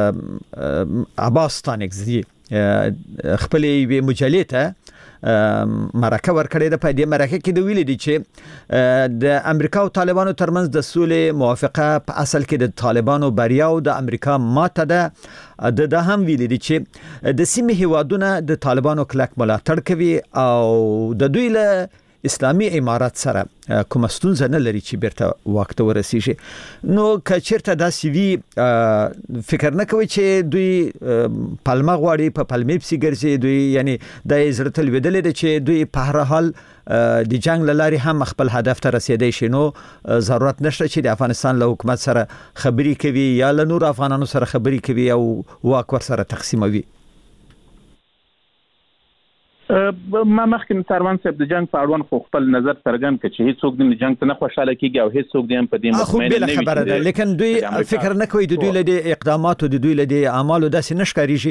عباس ستانکزي خپل مجلې ته مرکه ورکړې ده. په دې مرکه کې د ویلي دي چې د امریکا او طالبانو ترمنځ د سولې موافقه په اصل کې د طالبانو بریا او د امریکا ماته ده. د هم ویلي دي چې د سیمې هیوادونه د طالبانو کلک ملاتړ کوي او د دوی له اسلامي امارات سره کوم ستونزه نه لري چې بیرته وخت ورسیږي. نو که چیرته داسې وي، فکر نه کوي چې دوی پلمه غواړي، په پلمې پسې ګرځي دوی، یعنی د زړه ته لوېدلې ده چې دوی په هر حال د جنگ له لارې هم خپل هدف ته رسیدای شي. نو ضرورت نشته چې د افغانستان له حکومت سره خبرې کوي یا له نور افغانانو سره خبرې کوي او واک ور سره تقسیموي. ما مخکې سروان صاحب د جنگ په اړوند خو خپل نظر څرګند کړ چې هیڅوک د جنگ ته نه خوشاله کیږي او هیڅوک د هم په دې مطمئن نه وي. خبره ده، لیکن دوی فکر نه کوي د دوی له اقداماتو، د دوی له اعمالو داسې نشکاريږي.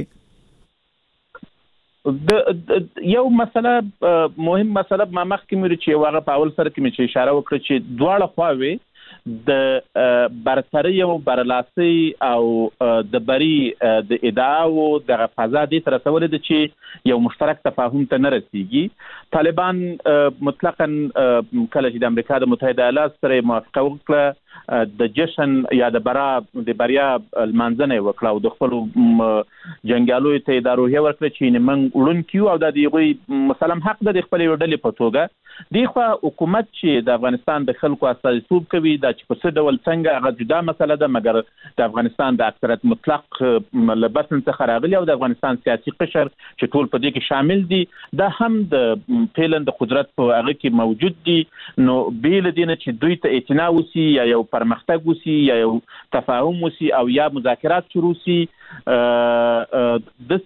د یو مسله مهم مسله ما مخکې مې چې هغه په اول سره کې چې اشاره وکړه چې دواړه خواوې د برتري او برلاسي او د بری د ادعاو د فضا دي تر څولې د چې یو مشترک تفاهم ته نه رسیږي. طالبان مطلقاً کله چې د امریکا د متحده ایالات سره موافقه وکړه د جشن یا د بریا المنځنه وکړه او د خپل جنگیالو ته ادارو هي ورکړه چې من وړون کیو او د دې مسلم حق د خپل وړلې په توګه دی خو حکومت چې د افغانستان د خلکو استازیتوب کوي دا چې په څه ډول څنګه هغه جدا مسله ده، مګر د افغانستان د اکثریت مطلق لبسن څخه راغلي او د افغانستان سیاسي قشر چې ټول په دې کې شامل دي دا هم د پیلن د قدرت په هغه کې موجود دي. نو بیل دي نه چې دوی ته اعتنا وسی یا یو پرمختګ وسی یا یو تفاهم وسی او یا مذاکرات شروع سي د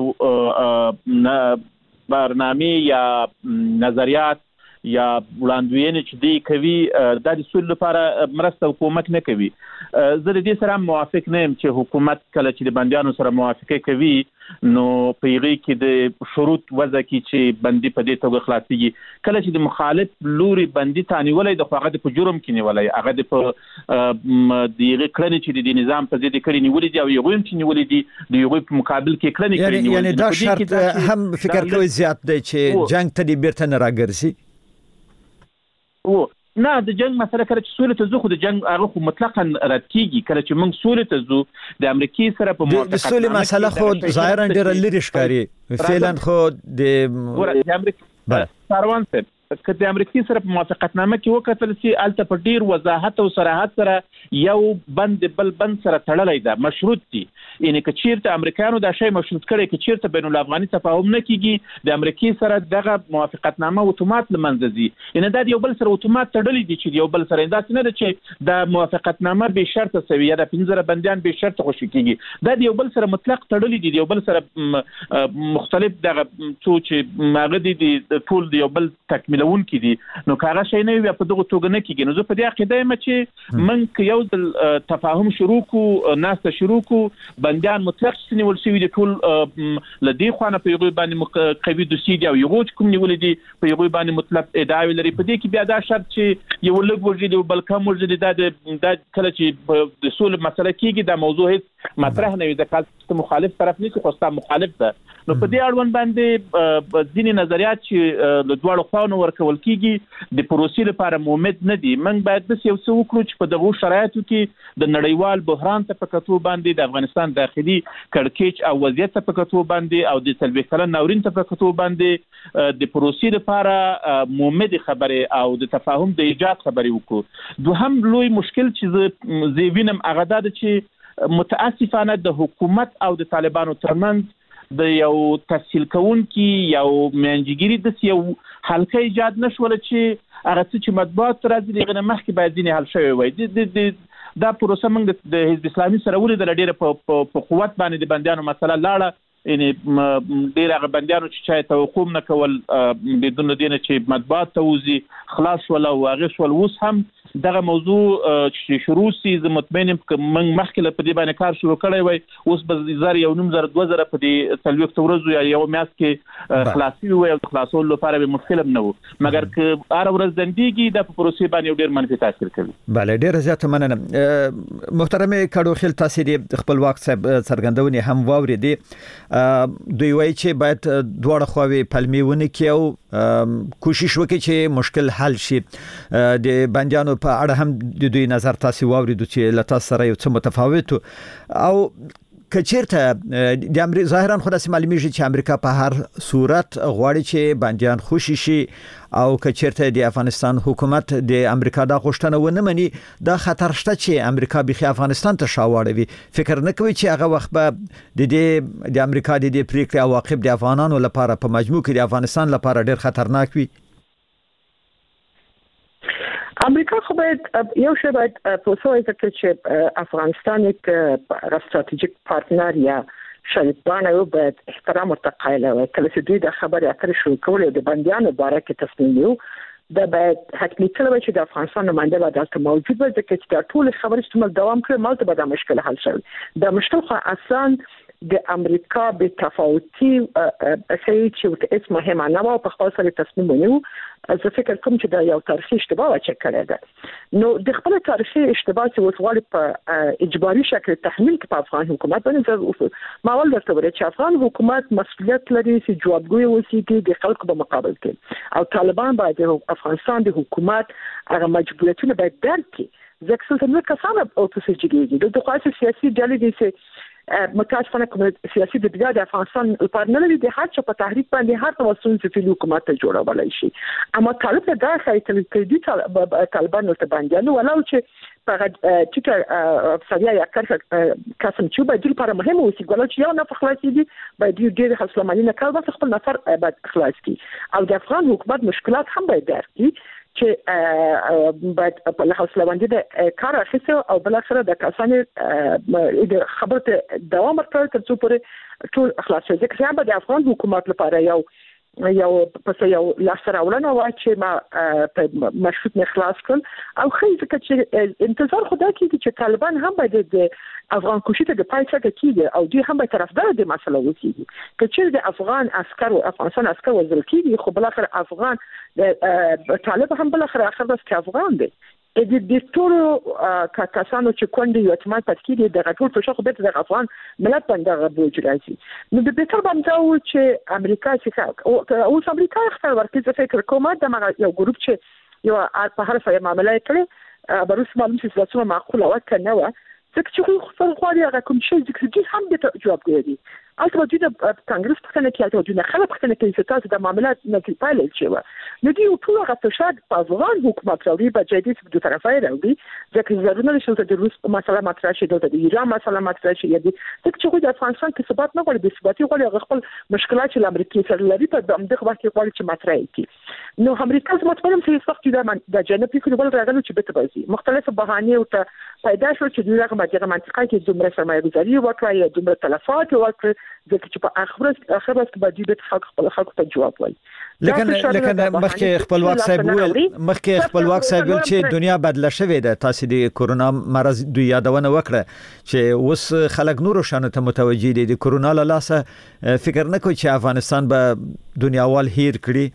برنامه یا نظریات یا وړاندوینې چې دی کوي د سولې لپاره مرسته حکومت نه کوي. زه د دې سره موافق نه یم چې حکومت کله چې د بندیانو سره موافقه کوي نو په هغه کې د شروط وضع کی چې بندي په دې توګه خلاصيږي. کله چې د مخالف لوري بندي تانیولای د خواغه په جرم کې نیولای، هغه د په دغه کړنې چې د نظام په ضد کړي نیولې دي او یو چې نیولې دي د یو په مقابل کې کړنې کړي. یعنی دا شرط هم فکر کوي زیات دی چې جنگ ته دې بیرته نه راګرځي. نه د جنگ مسله کله چې سولې ته ځو خو د جنگ هغه خو مطلقاً رد کیږي. کله چې موږ سولې ته ځو د امریکای سره په موافقت د سولې مسله خو ظاهرا ډېر لري ښکاري، فعلا خو د امریکا سروان صاحب کله امریکای سره په موافقتنامه کې وکتل چې الته په ډیر وضاحت او صراحت سره یو بند بل بند سره تړلای دا مشروط دي. یعنی که چیرته امریکایانو دا شی مشروط کړي چې چیرته بین الافغاني تفاهم نه کیږي د امریکای سره دغه موافقتنامه اتومات لمنځه ځي. یعنی دا یو بل سره اتومات تړلې دي چې یو بل سره دا نه ده چې د موافقتنامه به شرط سوي یا د 15 بندیان به شرط خوشي کیږي. دا یو بل سره مطلق تړلې دي، یو بل سره مختلف دغه څو چې ماغه دي د ټول یو بل تکمیلون کې دي. نو کاغه شي نه په دغه توګه نه کیږي. نو زه په دې عقیده یم چې من یو د تفاهم شروع کو ناسته شروع کو بندیان مطلق سنول شوی دي ټول لدی خوانه په یوه باندې قوي دوسي دي او یو کوم نیول دي په یوه باندې مطلب ادعا لري. په دې کې بیا دا شرط چې یو لږ ورجدي او بل کم ورجدي دا کله چې د سول مسله کیږي دا موضوع هیڅ مطرح نه وي. د کال مخالف طرف نه چې خوستا مخالف ده. نو په دې اړوند باندې ځینې نظریات چې د دوه خواونو ورکول کیږي د پروسې لپاره مومد نه دي. من باید د یو څه وکړو چې په دغه شرایطو کې د نړیوال بحران ته په کتو باندې د افغانستان داخلي کړکېچ او وضعیت ته په کتو باندې او د سلبي کلن ناورین ته په کتو باندې د پروسې لپاره مومد خبره او د تفاهم د ایجاد خبره وکړو. دوهم لوی مشکل چې زه وینم هغه دا چې متاسفانه د حکومت او د طالبانو ترمنځ د یو تسهیل کوونکی یو منځګری د یو حلقه ایجاد نشول چې هغه چې مطبوعات راځي دغه مخکې باید ځینې حل شوی وي. دا پروسه موږ د حزب اسلامي سره ولیدل ډېر په قوت باندې د بندیانو مسله لاړه. یعنی ډېر هغه بندیانو چې چا توقف نه کول بدون دینه چې مطبوعات ته وځي خلاص ولا واغې شول. اوس هم دغه موضوع چې شروع سي زه مطمئن یم چې موږ مخکې له دې باندې کار شروع کړی وای اوس به 1.5 2000 په دې تلويخت ورځو یا یو میاس کې خلاصي وي او خلاصول لپاره به مشکل نه وو مګر که هر ورځ دندېږي د پروسې باندې ډېر منفي تاثیر کوي. بله ډېر زیات مننه محترم کډوخیل تاسو دې خپل وخت څرګندونې هم واوري دي. دوی وایي چې باید دواړه خواوې پلمېونه کې او کوشش وکړي چې مشکل حل شي. د بندیانو په اړه هم د دوی نظر تاسو واوریدو چې لته سره یو څه متفاوت او کچیرته د امریکا ظاهرا خدای معلومیږي چې امریکا په هر صورت غواړي چې بندیان خوشي شي او کچیرته د افغانستان حکومت د امریکا د غوښتنه ونه مني دا خطر شته چې امریکا بخي افغانستان ته شاوړوي. فکر نه کوي چې هغه وخت به د امریکا د پریکړې عواقب د افغانانو لپاره په مجموع کې د افغانستان لپاره ډېر خطرناک وي. امریکا خو باید یو شی باید پوسوي چې افغانستان یک استراتیژیک پارتنر یا شریکان او باید احترام او تقایل او کله چې دوی د خبرې اترې شروع کول د بندیانو باره کې تصمیم نیو دا باید حتمی کله چې د افغانستان نماینده باید دلته موجود وي چې دا ټول خبرې چې دوام کړي مالته به دا مشکل حل شي. دا مشکل خو اصلا د امریکا به تفاوتي شي چې هیڅ مهمه نه و په خپل سره تصمیم ونیو. زه فکر کوم چې دا یو تاریخي اشتباه و چې کړی ده. نو د خپل تاریخي اشتباه چې وسوال په اجباري شکل تحمیل په افغان حکومت باندې ما ول درته وایي چې افغان حکومت مسؤلیت لري چې جوابګوی وسیږي د خلکو په مقابل کې او طالبان باید افغانستان د حکومت هغه مجبوریتونه باید درک کړي. ځکه چې څنګه کسانه او تسجیلېږي د دغه سیاسي ډلې دي چې متاسفانه کوم سیاسي دغه د افغانستان لپاره نه لري د هر څه په تحریک باندې هر څه چې په حکومت ته جوړولای شي. اما طالب دا چې د طالبانو ته باندې نو ولو چې په چې سړیا یا کسم چې به د لپاره مهم اوسي ګول چې یو نه خلاصي دي باید ډېر حسلمانی نه کار بس خپل نفر باید خلاص کی او د افغان حکومت مشکلات هم باید درک کی چې باید په حوصله‌مندي د کار اخیسته او بل سره د کسانې د خبرته دوام ورکړ تر څو پورې ټول خلاص شي. ځکه چې د افغان حکومت لپاره یو لاسره ولنه وا چې ما په مشروط نه خلاص کړ او خو ځکه چې انتظار خدا کیږي چې طالبان هم باید د افغان کوشش ته د پایڅه کېږي او دوی هم به طرفدار د مسله وکړي. چې د افغان عسكر او افغانستان عسكر وزل کېږي خو بل اخر افغان طالب هم بل اخر بس افغان دی. د ټولو کسانو چې کونډي یو اعتماد پاتې دي د ټول په شخو به د افغان ملت باندې بوج راځي. نو د بهتر باندې چې امریکا چې او امریکا اختیار ورکړي چې فکر کوم دا یو ګروپ چې یو په هر څه معاملې کړي بروس معلوم چې تاسو معقوله وکنه و ځکه چې خو خپل خو هغه کوم شي چې هم د جواب کوي البته د کانګرس پښتنه کې البته د خلک پښتنه کې چې تاسو د معاملات نه کې پایله شي نو دی ټول هغه فشار په افغان حکومت راوړي په جدي د طرفای راوړي ځکه ضروري نشي د روس په مسله مطرح شي د ایران مسله مطرح شي د څه د افغانستان کې ثبات نه غواړي د ثباتي غواړي خپل مشکلات چې امریکا سره لري په دغه وخت کې غواړي چې مطرح کړي نو امریکا زموږ په لمسه هیڅ وخت د جنپي کې ول راغلو چې به تبعي مختلف بهانه او پیدا شو چې دغه منطقه کې دومره سرمایه‌ګذاري وکړي یا دومره تلفات وکړي ځکه چې په اخر وخت به د خلکو ته جواب وایي لکه مخکې خپلواک صاحب ویل چې دنیا بدله شوې ده تاسو د کورونا مرض دوی یادونه وکړه چې اوس خلک نور شانو ته متوجي دي د کورونا له لاسه فکر نه کوي چې افغانستان به دنیاوال هیر کړي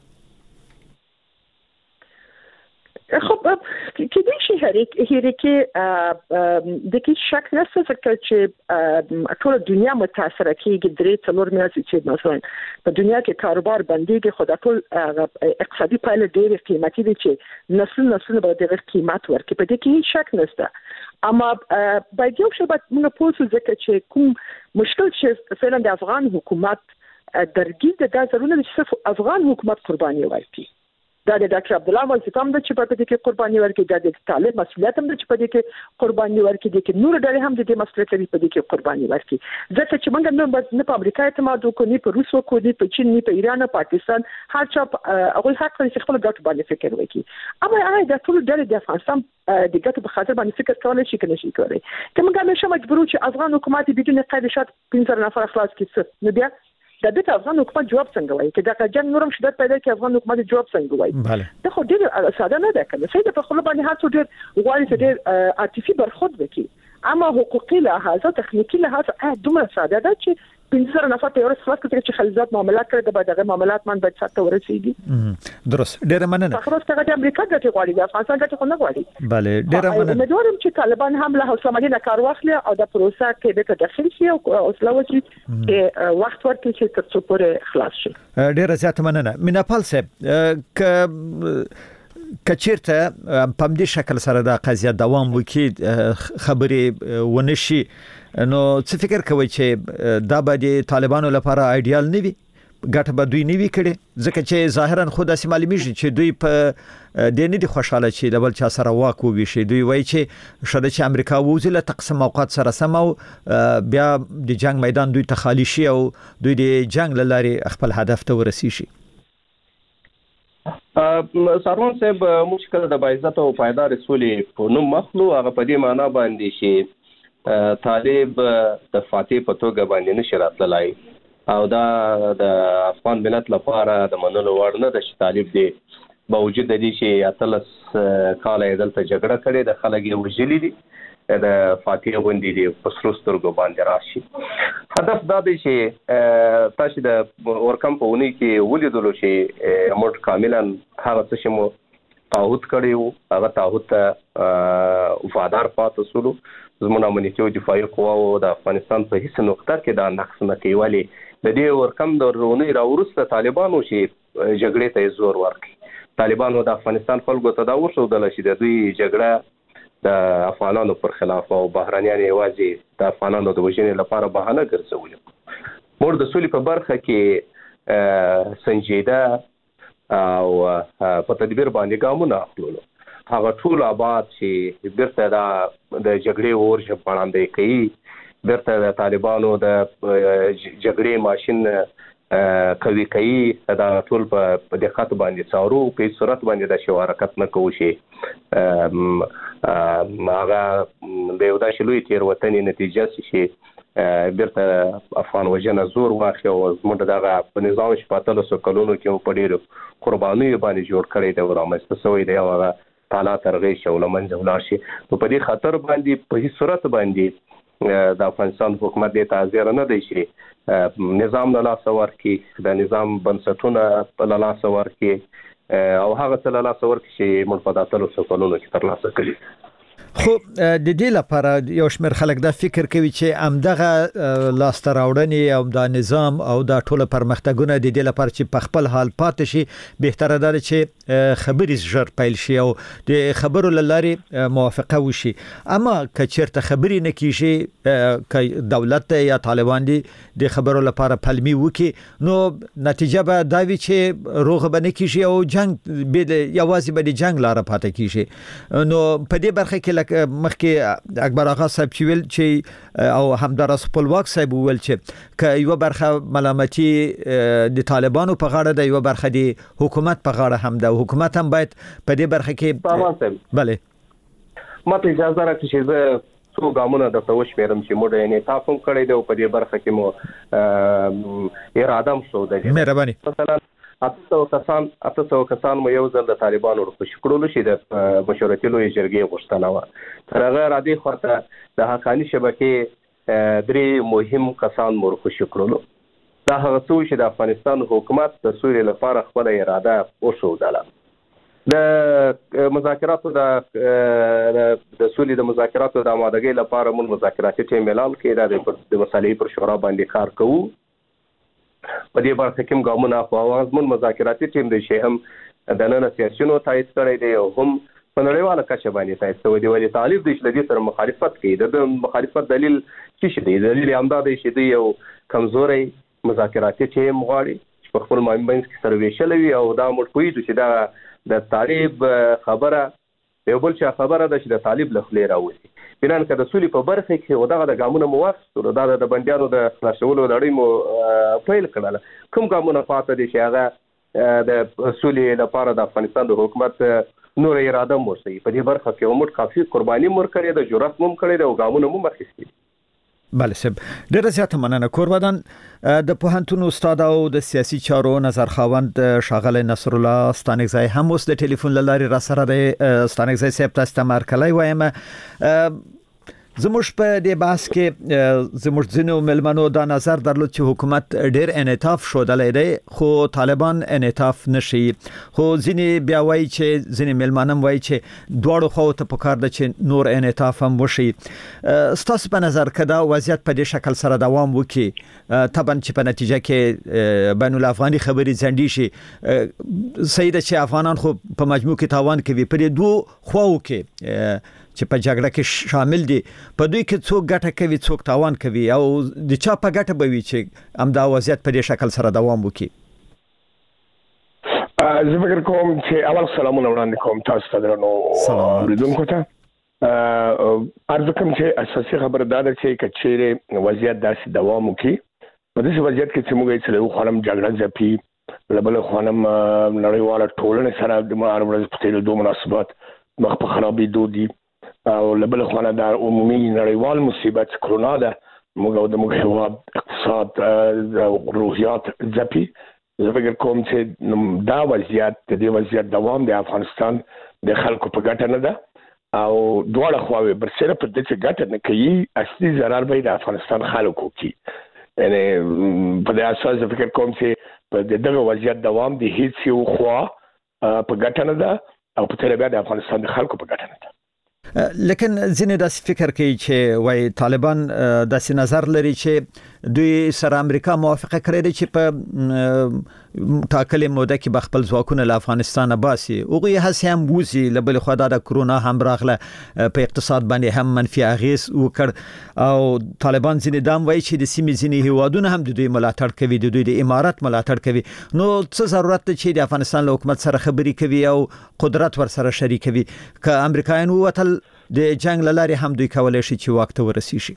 خب کدی شي هرې کې د کې شک نشته چې ټول دنیا متاثر کیږي درې څلور میاشتې چې مثلا په دنیا کې کاروبار بنديږي خو د ټول اقتصادي پایله ډېر قیمتي دي چې نسل به ډېر قیمت ورکړي په دې کې شک نشته اما باید یو شی موږ پوښتنه ځکه چې کوم مشکل چې فعلا د افغان حکومت درګي د ضروري چې افغان حکومت قرباني ورکړي دا د ډاکټر عبد الله وزیر هم د چې په دې کې قرباني ورکړي د طالب مسؤلیت هم د چې په دې کې قرباني ورکړي د نور ډلې هم د دې مسؤلیت لري په دې کې قرباني ورکړي ځکه چې موږ نه په امریکا اعتماد وکړو نه په روس وکړو نه په چین نه په ایران او پاکستان هر چا هغه حق لري خپل ګټه باندې فکر وکړي اما هغه د ټول ډلې د افغانستان د ګټو په خاطر باندې فکر کولای شي کنه شي کوي که موږ همیشه مجبور یو چې افغان حکومت بدون قید شرط 15 نفر خلاص کړي نو بیا د افغان حکومت جواب څنګه وایي چې دا جنگ نورم شدت پیدا کوي افغان حکومت جواب څنګه وایي دا خو ډېر ساده نه ده کنه چې په خپل باندې هر څه ډېر غواړي چې ډېر عاطفي برخورد وکړي اما حقوقي لحاظ او تخنیکی لحاظ دومره ساده ده چې 15 نفر ته ورس خلاص کړي چې خلزات معاملات کړي د دغه معاملات من باید څه ورسیږي درست ډېر مننه خلاص ته د امریکا ګټه غواړي د افغانستان ګټه خو نه غواړي bale ډېر مننه امیدوارم چې طالبان هم له حوصله مندي کار واخلي او د پروسه کې به داخل شي او حوصله وکړي چې وخت ورکړي چې تر څو پورې خلاص شي ډېر زیات مننه میناپال صاحب کچیرته په دې شکل سره د قضیه دوام وکړي خبرې ونشي نو څه فکر کوي چې دا به د طالبانو لپاره ایډیال نه وي ګټه به دوی نه وي کړي ځکه چې ظاهرا خود اسې معلومیږي چې دوی په د نه دي خوشاله چې د بل چا سره واک وویشي دوی وایي چې شاده چې امریکا ووزله تقسیم اوقات سره سم او بیا د جنگ میدان دوی ته خالی شي او دوی د جنگ لارې خپل هدف ته ورسیږي سروان صاحب مشکل د باعزت او پایدار رسولي په نوم مخلو هغه په دې معنی باندې شي طالب د فاتح په توګه باندې نشي راتلای او دا د افغان ملت لپاره د منلو وړ نه د طالب دی باوجود د دې چې اتلس کال یې دلته جګړه کړې د خلک یې وژلي دي د فاتح غونډې دی په سروسترګو باندې راشي هدف دا دی چې تاسو د ورکم په ونی کې ولیدلو چې موږ کاملا هغه څه چې مو تعهد کړیو هغه تعهد ته وفادار پاتې شولو زموږ امنیتي او دفاعي قواو د افغانستان په هیڅ نقطه کې دا نقص نه کوي ولی د دې ورکم د ورونی راورسته طالبانو چې جګړې ته زور ورکړي طالبانو د افغانستان خلکو ته دا وښودل چې د دوی جګړه د افغانانو پر خلاف او بهرانيان یوازې د افغانانو د وژنې لپاره بهانه ګرځولي موږ د سولې په برخه کې سنجیده او په تدبیر باندې ګامونه اخلو هغه ټول آباد چې بیرته د جګړې اورجه باندې کوي بیرته د طالبانو د جګړې ماشين کوي دا ټول په دقت باندې څارو په صورت باندې د شوارکت نه کوي شي هغه به یو د شلوي تیر وطني نتیجه شي بیرته افغان وجنه زور واخی او زموږ دغه په نظام شپاتلو سو کلونو کې په ډیرو قرباني باندې جوړ کړی دی ورامسته سوی دی هغه تعالی ترغه شول منځ ولار شي نو په دې خطر باندې په هیڅ صورت باندې د افغانستان حکومت د تعذير نه دی شي نظام له لاس ورکی د نظام بنسټونه په لاس ورکی او هغه څه له لاس ورکی چې موږ په داتلو سو کلونو کې تر لاسه کړی خو د دې لپاره یو شمېر خلک دا فکر کوي چې امدغه لاسته راوړنې او د نظام او د ټوله پرمختګونه د دې لپاره چې په خپل حال پاتې شي بهتره ده چې خبرې ژر پیل شي او د خبرو لارې موافقه وشي. اما که چیرته خبرې نه کیږي که دولت یا طالبان دي د خبرو لپاره پلمي وکي نو نتیجه به دا وي چې روغ به نه کیږي او جنگ به یوازې به د جنگ لاره پاتې کیږي. نو په دې برخه کې مخکې اکبر آقا صاحب چې ویل چې او همدارس خپلواک صاحب ویل چې که یو برخه ملامتي د طالبانو په غاړه ده یو برخه د حکومت په غاړه هم ده. حکومت هم باید په دې برخه کې بله ماته اجازه راکړئ چې زه څو ګامونه د توشمیرم چې موږ یې تاسو هم کړی دی او په دې برخه کې مو اراده هم شو ده. مهرباني. مثلا 800 کسان مو یو ځل د طالبانو ورخص کړلو شي د مشورتي لوی جرګې غوښتنه و تر هغه را دي خاطر د حقاني شبکې درې مهم کسان مو ورخص کړلو. دا هغه څو چې د افغانستان حکومت د سوري لپاره خپل اراده وښودله. د مذاکراتو د سولې د مذاکراتو د آمادګۍ لپاره موږ مذاکراتي ټیم اعلان کړی د مسلې پر شورا باندې کار کوو. په دې برخه کې ګامونه په اوازمن مذاکراتي ټیم د شي هم د نن سیاسيونو تایید کړی دی او هم په نړیواله کچه باندې تایید شوی دی. ولې طالب د دې سره مخالفت کوي. د مخالفت دلیل څه دی؟ دلیل همدا دی چې دی یو کمزوري مذاکراتي ټیم غواړي چې په خپل مابین کې سره ویشل وي او دا موږ پوهیږو چې دا د طالب خبره یو بل څه خبره ده چې د طالب له خلې راوځي. بنان که د سولې په برخه کې او دغه د ګامونه مو واخیستو دا د بندیانو د خلاصولو لړۍ مو پیل کړله کوم ګامونه پاتې دي چې هغه د سولې لپاره د افغانستان د حکومت نور اراده مو سي په دې برخه کې موږ کافي قرباني مور کړې د جرأت مو کړې د ګامونه مو مخکې. بله صاحب ډیره زیاته مننه. کوربدان د پوهنتون استاد او د سیاسي چارو نظر خاوند ښاغلی نصر الله ستانکزی هم اوس د ټلیفون له لارې را سره دی. ستانکزی صاحب تاسو ته مرکلی وایم. زموږ په دې بحث کې زموږ ځینو ملمنو دا نظر درلود چې حکومت ډیر انعطاف ښودلی دی خو طالبان انعطاف نشي. خو ځینې بیا وایي چې ځینې ملمانم وایي چې دواړو خواو ته پکار ده چې نور انعطاف هم وشي. ستاسو په نظر که دا وضعیت په دې شکل سره دوام وکړي طبعا چې په نتیجه کې بین الافغاني خبرې ځنډي شي صحیح ده چې افغانان خو په مجموع کې تاوان کوي په دې دوه خواو کې چې په جګړه کې شامل دي په دوی کې څوک ګټه کوي څوک تاوان کوي او د چا په ګټه به وي چې همدا وضعیت په دې شکل سره دوام وکړي. زه فکر کوم چې اول سلامونه وړاندې کوم تاسو ته درنو اوریدونکو ته. عرض کوم چې اساسي خبره دا ده چې کچېره وضعیت داسې دوام وکړي په دې وضعیت کې چې موږ یې سره خلم جګړه ځپي لبل خانم نړیواله ټولنه سره د معارض په تل دوه مناسبات مخ په خرابې دودي او لبل خانه د عمومي نړیوال مصیبت کرونا ده موږ د موږ هیواد اقتصاد روحیات ځپي. زه فکر کوم چې دا وضعیت د دې وضعیت دوام د افغانستان د خلکو په ګټه نه ده او دواړه خواوې برسره په دې چې ګټه نه کوي اصلي ضرر به د افغانستان خلکو کوي. یعنی په دې اساس فکر کوم چې په دغه وضعیت دوام د هیڅ یو خوا په ګټه نه ده او په تل بیا د افغانستان د خلکو په ګټه نه ده. لیکن ځینې داسې فکر کوي چې وای طالبان داسې نظر لري چې دوی سره امریکا موافقه کړې ده چې په ټاکلې موده کې به خپل ځواکونه له افغانستانه باسي. هغوی هڅې هم وځي له بلې خوا د کرونا هم راغله په اقتصاد باندې هم منفي اغیز وکړ او طالبان ځینې دا هم وایي چې د سیمې ځینې هیوادونه هم د دوی ملاتړ کوي د دوی د امارات ملاتړ کوي. نو څه ضرورت ده چې د افغانستان له حکومت سره خبرې کوي او قدرت ورسره شریکوي که امریکایان ووتل د جنگ لارې هم دوی کولای شي چې واک ته ورسیږي.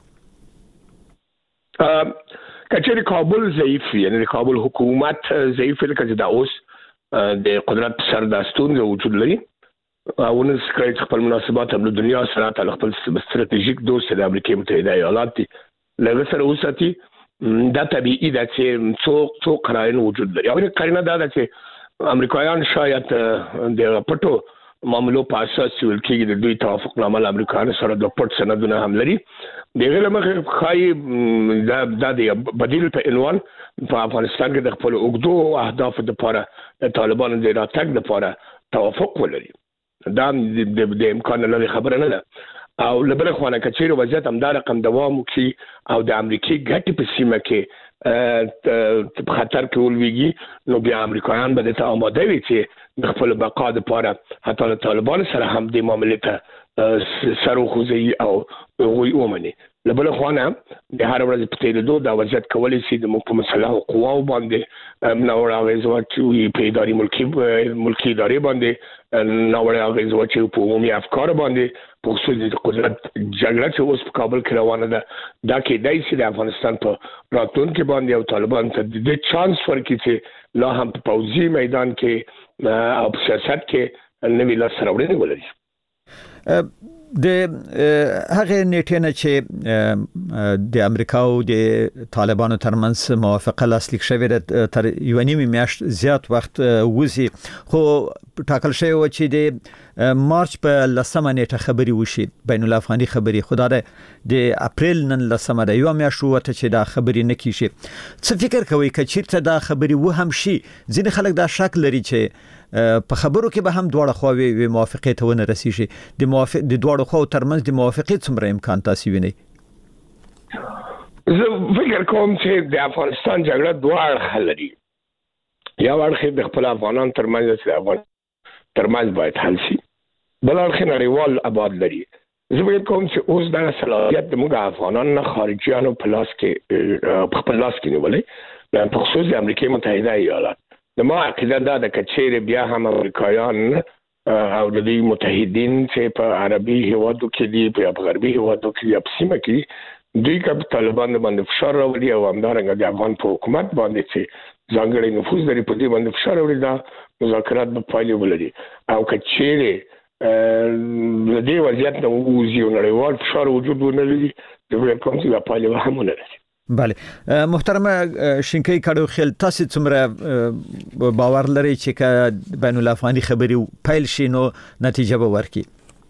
کچېره کابل ضعیف یعنی د کابل حکومت ضعیف لکه دا اوس د قدرت سر داستون وجود لري او نن څخه خپل مناسبات هم د دنیا سره تعلق خپل ستراتیژیک دوست د امریکا متحده ایالات دي لږ سره اوساتي دا طبيعي ده چې څو قرائن وجود لري. او قرینه دا ده چې امریکایان شاید د پټو معاملو په اساس ول کېږي د دوی توافق نامه امریکایانو سره د پټ سندونه هم لري. دغه لمخه خای دا د بدیل په عنوان په افغانستان کې د خپل اوګدو اهداف لپاره د طالبانو د راتګ لپاره توافق ولري. دا د امکان لري خبره نه ده. او لبل خوانه کچیر وضعیت هم دا رقم دوام وکړي او د امریکای ګټې په سیمه کې په خطر کې ولويږي نو بیا امریکایان به ته آماده وي چې د خپل بقا لپاره حتی له طالبان سره هم د معاملې ته سر وخوځي او وی ومني لبل خوانه د هر ورځ په تیریدو دا وضعیت کولی شي د مسلحو قواو باندې نوړه غوښتل چې په اداري ملکی ادارې باندې نوړه غوښتل چې په عمومي افکار باندې په خصوص د قدرت جګړه چې اوس په کابل کې روانه ده دا کې دای شي د افغانستان په راتلونکي باندې او طالبان ته د چانس ورکړي چې لا هم په پوځي میدان کې او په سیاست کې نوې لاس راوړنې ولري د هغه نیټه نه چې د امریکا او د طالبانو ترمنځ موافقه لاسلیک شوې تر یو نیمه میاشت زیات وخت وزي خو ټاکل شوی و چې د مارچ په لسمه نیټه خبري وشي بین الافغاني خبري خدای د اپریل نن لسمه د یو میاشت وته چې دا خبري نه کیږي څه فکر کوي چې چیرته دا خبري و هم شي ځینې خلک دا شک لري چې په خبرو کې به هم دواړه خواوې موافقه ته ونه رسیږي د دواړو خواو ترمنځ د موافقه څومره امکان تاسو وینئ زه فکر کوم چې د افغانستان جګړه دواړه حل لري یا ورخه د خپل افغانان ترمنځ د افغان ترمنځ باید حل شي بل اړخ نړیوال آباد لري زه فکر کوم چې اوس دا صلاحیت د موږ افغانانو نه خارجيانو په لاس کې په خپل لاس کې نیولې په خصوص د امریکای متحده ایالات د ما عقیده دا د کچېره بیا هم امریکایان او د دې متحدین چې په عربي هیوادو کې دي په غربي هیوادو کې په سیمه کې دوی کپ طالبان باندې فشار راوړي او همدارنګه د افغان په حکومت باندې چې ځانګړي نفوذ لري په دې باندې فشار راوړي دا مذاکرات په پایله ولري او کچېره د دې وضعیت نو وزي نړیوال فشار وجود ولري د کوم څه په پایله هم ولري بله محترمه شینکۍ کډو خیل تاسو څومره باور لرئ چې بین الافغاني خبري پیل شي نو نتیجه به ورکړي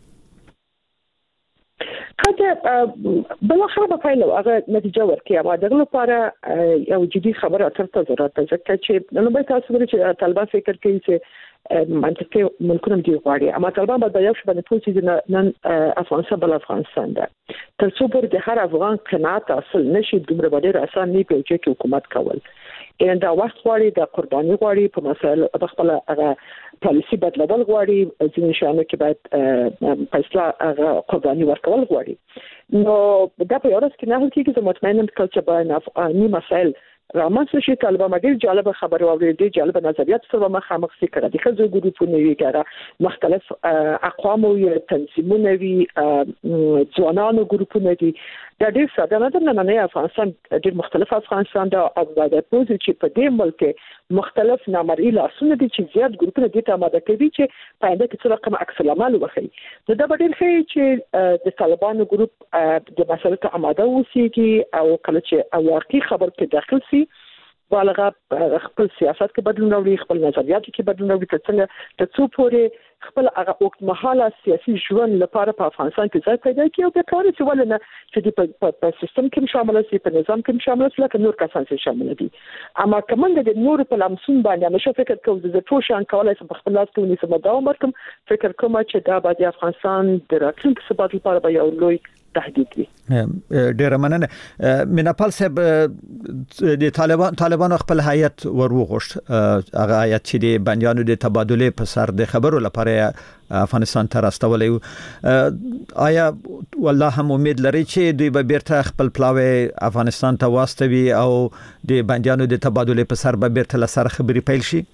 بل خبره پیل هغه نتیجه ورکړي اما دغه لپاره یو جدي خبره اترته ضرورت ده چې نو به تاسو ورته چې طالبان فکر کوي چې منطقه ملکونه دی غواړي اما طالبان به یو څه باندې پوښتنه نن افغانستان بل افغانستان ده تر څو پر د هر افغان قناعت اصل نشي دومره ډیر اسان نه پیږي چې حکومت کول ان دا وخت غواړي د قرباني غواړي په مسایل د خپل هغه پالیسی بدلول غواړي ځینې شانو کې باید فیصله هغه قرباني ورکول غواړي نو دا په یو ورځ کې نه هل کېږي چې مطمئنم چې باید افغاني مسایل رامنځته شي طالبان ډېر جالب خبره او ډېر جالب نظریات سره مخامخ سي کړه د خځو ګروپونه وی کړه مختلف اقوام او تنظیمونه وی ځوانانو ګروپونه دي دا ډېر ساده نه نه افغانستان ډېر مختلف افغانستان دا او د پوزي چې په دې ملک مختلف نامرئي لاسونه دي چې زیات ګروپونه دي ته ماده کوي چې پاینده کې څه رقم عکس العمل وخی نو دا ډېر ښه چې د طالبانو ګروپ د مسله ته آماده وسیږي او کله چې واقعي خبر کې داخل سي بالغه خپل سیاست کې بدلون راوړي خپل نظریات کې بدلون راوړي څنګه د څو پورې خپل هغه وخت مهاله سیاسي ژوند لپاره په افغانستان کې ځای پیدا کړي او به کار چې ولنه چې په سیستم کې شامل شي په نظام کې شامل شي لکه نور کسان چې شامل دي اما کومه د نور په لمسون باندې مشه فکر کوم د ټول شان کولای شي په خپل لاس کې ونیسم دا عمرکم فکر کوم چې دا د افغانستان د راتلونکي ثبات لپاره به یو لوی تهدید وي ډیر مننه میناپال صاحب د طالبان خپل هیئت وروغښت هغه هیئت چې د بندیانو د تبادله په سر د خبرو لپاره افغانستان ته راستولې آیا والله هم امید لري چې دوی به بیرته خپل پلاوی افغانستان ته واستوي او د بندیانو د تبادله په سر به بیرته لسر خبري پیل شي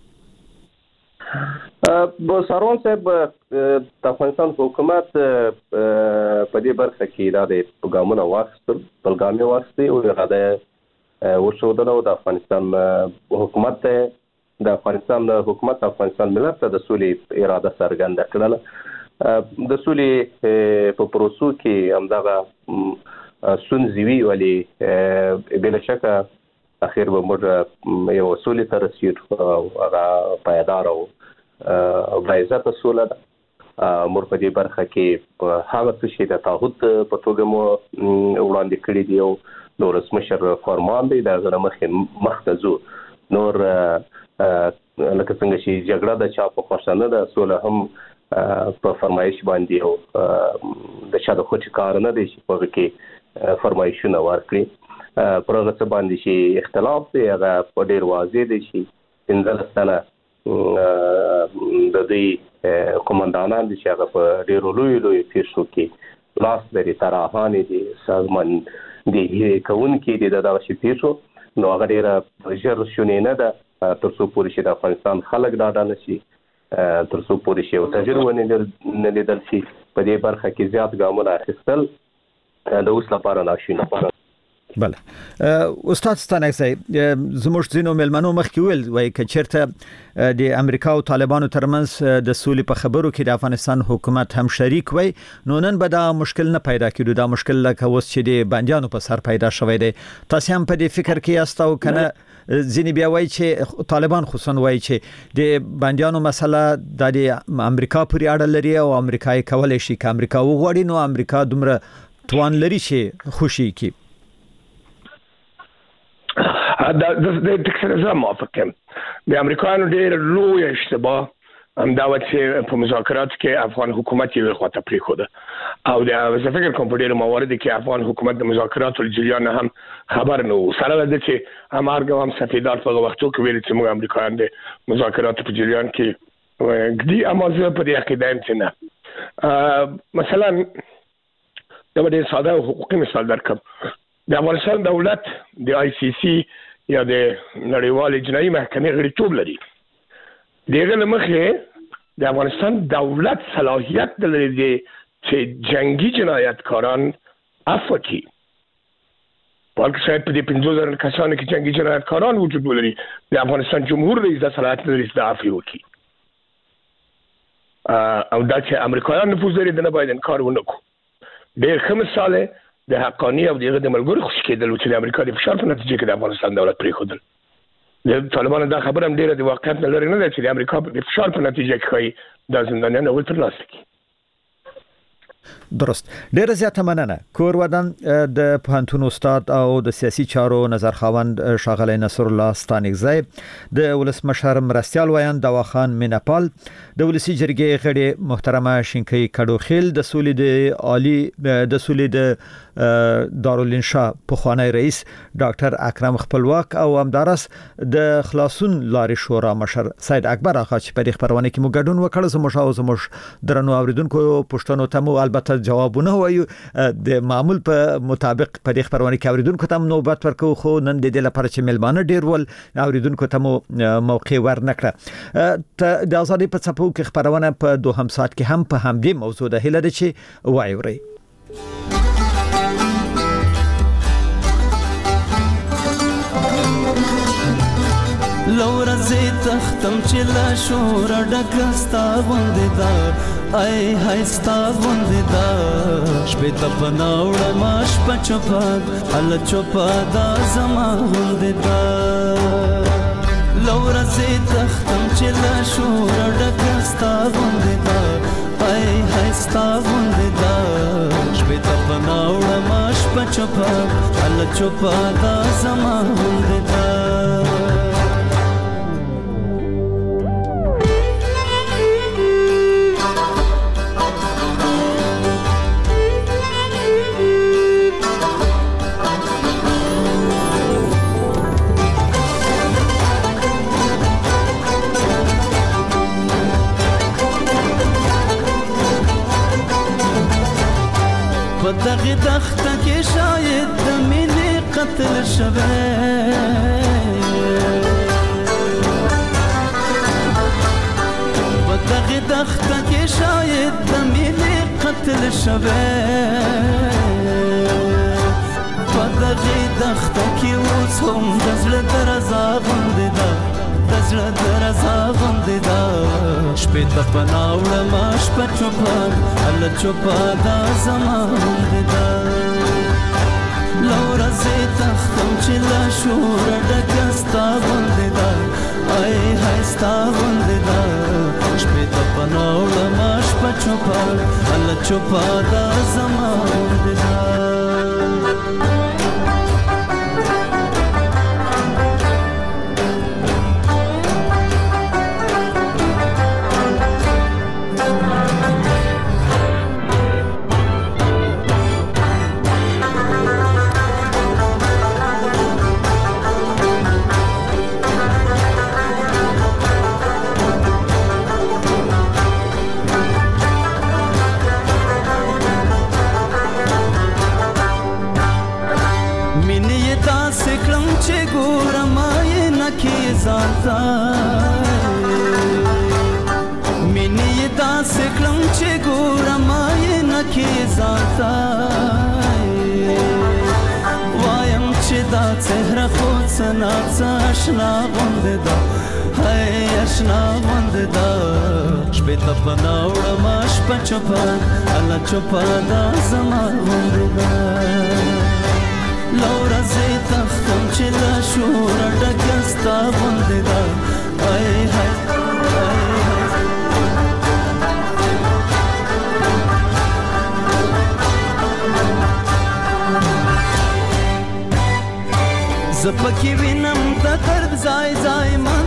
سارون صاحب د افغانستان حکومت په دې برخه کې د ګامونه واخیستل بلګامي واخیستي او اراده وشودله د افغانستان حکومت د افغانستان افغانستان ملت ته د سولې اراده څرګنده کړله د سولې په پروسو کې همدغه سنځوي ولي بل شکه اخر به موږ یو سولې ته رسیدو او هغه پایدار او بایزت سوله ده مور په دې برخه کې هغه څه د تعهد په توګه مو وړاندې کړی دی او نور رسمشر فرمان دی دا غره مخکزو نور لکه څنګه چې جګړه د چا په خوښنه ده سوله هم په فرمایش باندې او د چا د خوچ کار نه دی چې په کې فرمایشونه ورکړي پر هغه څه باندې چې اختلاف دی هغه په ډیر واضح دی چې 15 سنه د دې قومندانان چې هغه په ډیر لوی پیښو کې لاس لري تراهانه دي سازمان دی کون کې د دغه شي پیښو نو هغه ډیر ژر شونې نه ده ترڅو پورې چې د افغانستان خلک ډاډه نشي ترڅو پورې چې او تجربه نه لیدل شي په دې برخه کې زیات ګامونه اخیستل د اوس لپاره ناشونی بله استاد ستانکسي زموږ ځینو ملمنو مخکې ویل وای ک چیرته د امریکا او طالبانو ترمنځ د سولې په خبرو کې د افغانستان حکومت هم شریک وای نو نن به دا مشکل نه پیدا کیدو دا مشکل لکه اوس چې د بندیانو په سر پیدا شوی دی تاسو هم په دې فکر کې یاست او کنه ځینې بیا وایي چې طالبان خصوصا وایي چې د بندیانو مسله د امریکا پورې اړه لري او امریکای کولای شي چې امریکا وغواړي نو امریکا دومره توان لري چې خوشي کی دا د ټکسره موافق یم د امریکایانو ډېر لوی اشتباه دا و چې په مذاکرات کې افغان حکومت یې خواته پریښوده او د فکر کوم په ډېر موارد کې افغان حکومت د مذاکراتو جریان هم خبر نه و سره د چې امرګو هم سفیدار په وختو کې ویل چې موږ امریکایان د مذاکراتو په جریان کې ګډي امازه په دې کې دایم چې نه مثلا دا ډېر ساده حقوقي مثال درکم د افغانستان دولت د آی سی سی یا د نړیوال جنایي محکمې غړیتوب لري دغه لمخه د افغانستان دولت صلاحیت لري چې جنگي جنایتکاران عفو کړي بلکې شاید په دې 15000 کسانو کې جنگي جنایتکاران وجود ولري د افغانستان جمهور رئیس د صلاحیت لري چې عفو وکړي او دا چې امریکایان نفوذ لري د نه باید انکار ونه کړو ډېر ښه مثال د حقانی او دغه د ملګرو خوش کېدل چې د امریکا د فشار په نتیجه کې د افغانستان دولت پریښودل د طالبانو دا خبره هم ډیره د واقعیت نه لري نه چې د امریکا د فشار په نتیجه کې د زندانیانو اول تر لاسه کی درست ډیره زیاته مننه کور ودان د پوهنتون استاد او د سیاسي چارو نظرخواند ښاغلی نصر الله ستانکزی د ولسمشر مرستیال ویان دواخان میناپال د ولسی جرګې غړي محترمه شینکۍ کډوخیل د سولې د عالی د سولې د دارالانشا پخوانی رئیس ډاکټر اکرم خپلواک او همدارس د خلاصون لارې شورا مشر سید اکبر اخا چې په دې خبرونه کې مو ګډون وکړ زموږ درنو اوریدونکو پښتنو ته مو البته جوابونه وایو د معمول په مطابق په دې خبرونه کې اوریدونکو ته نوبت ورکو خو نن د دې لپاره چې ملمانه ډیر ول اوریدونکو ته مو موقع ورنکړه د ازادي په څپو کې خبرونه په دوهم ساعت کې هم په همدې موضوع ده هله چې وایوري لورا زی تختم چې لا شور ډکستا غوندې دا ای هاي ستا غوندې دا شپې ته پناوړه ماش پچپا ال چوپا دا زما غوندې دا لورا زی تختم چې لا شور ډکستا غوندې دا ای هاي ستا غوندې دا شپې ته پناوړه ماش پچپا ال چوپا دا زما غوندې دا دغه دخته کې شاید د مینې قتل شوه په دغه دخته کې شاید د مینې قتل شوه په دغه دخته کې اوس هم د زړه درزا غوندې ده د زړه درزا غوندې ده شپې ته پناوړه ما شپه چوپه الله چوپه دا زما غوندې ده لورا زه تختم چې لا شوره ډکه ستا غوندې ده ای هاي ستا غوندې ده شپې ته پناوړه ما شپه چوپه الله چوپه دا زما غوندې ده آشنا غوندې دا هاي آشنا غوندې دا شپې ته پناه وړم شپه چوپه الله چوپه دا زما غوندې دا له ورځې تختم چې له شوره ډکه ستا غوندې دا هاي هاي زپکی وینم د درد ځای ځای ما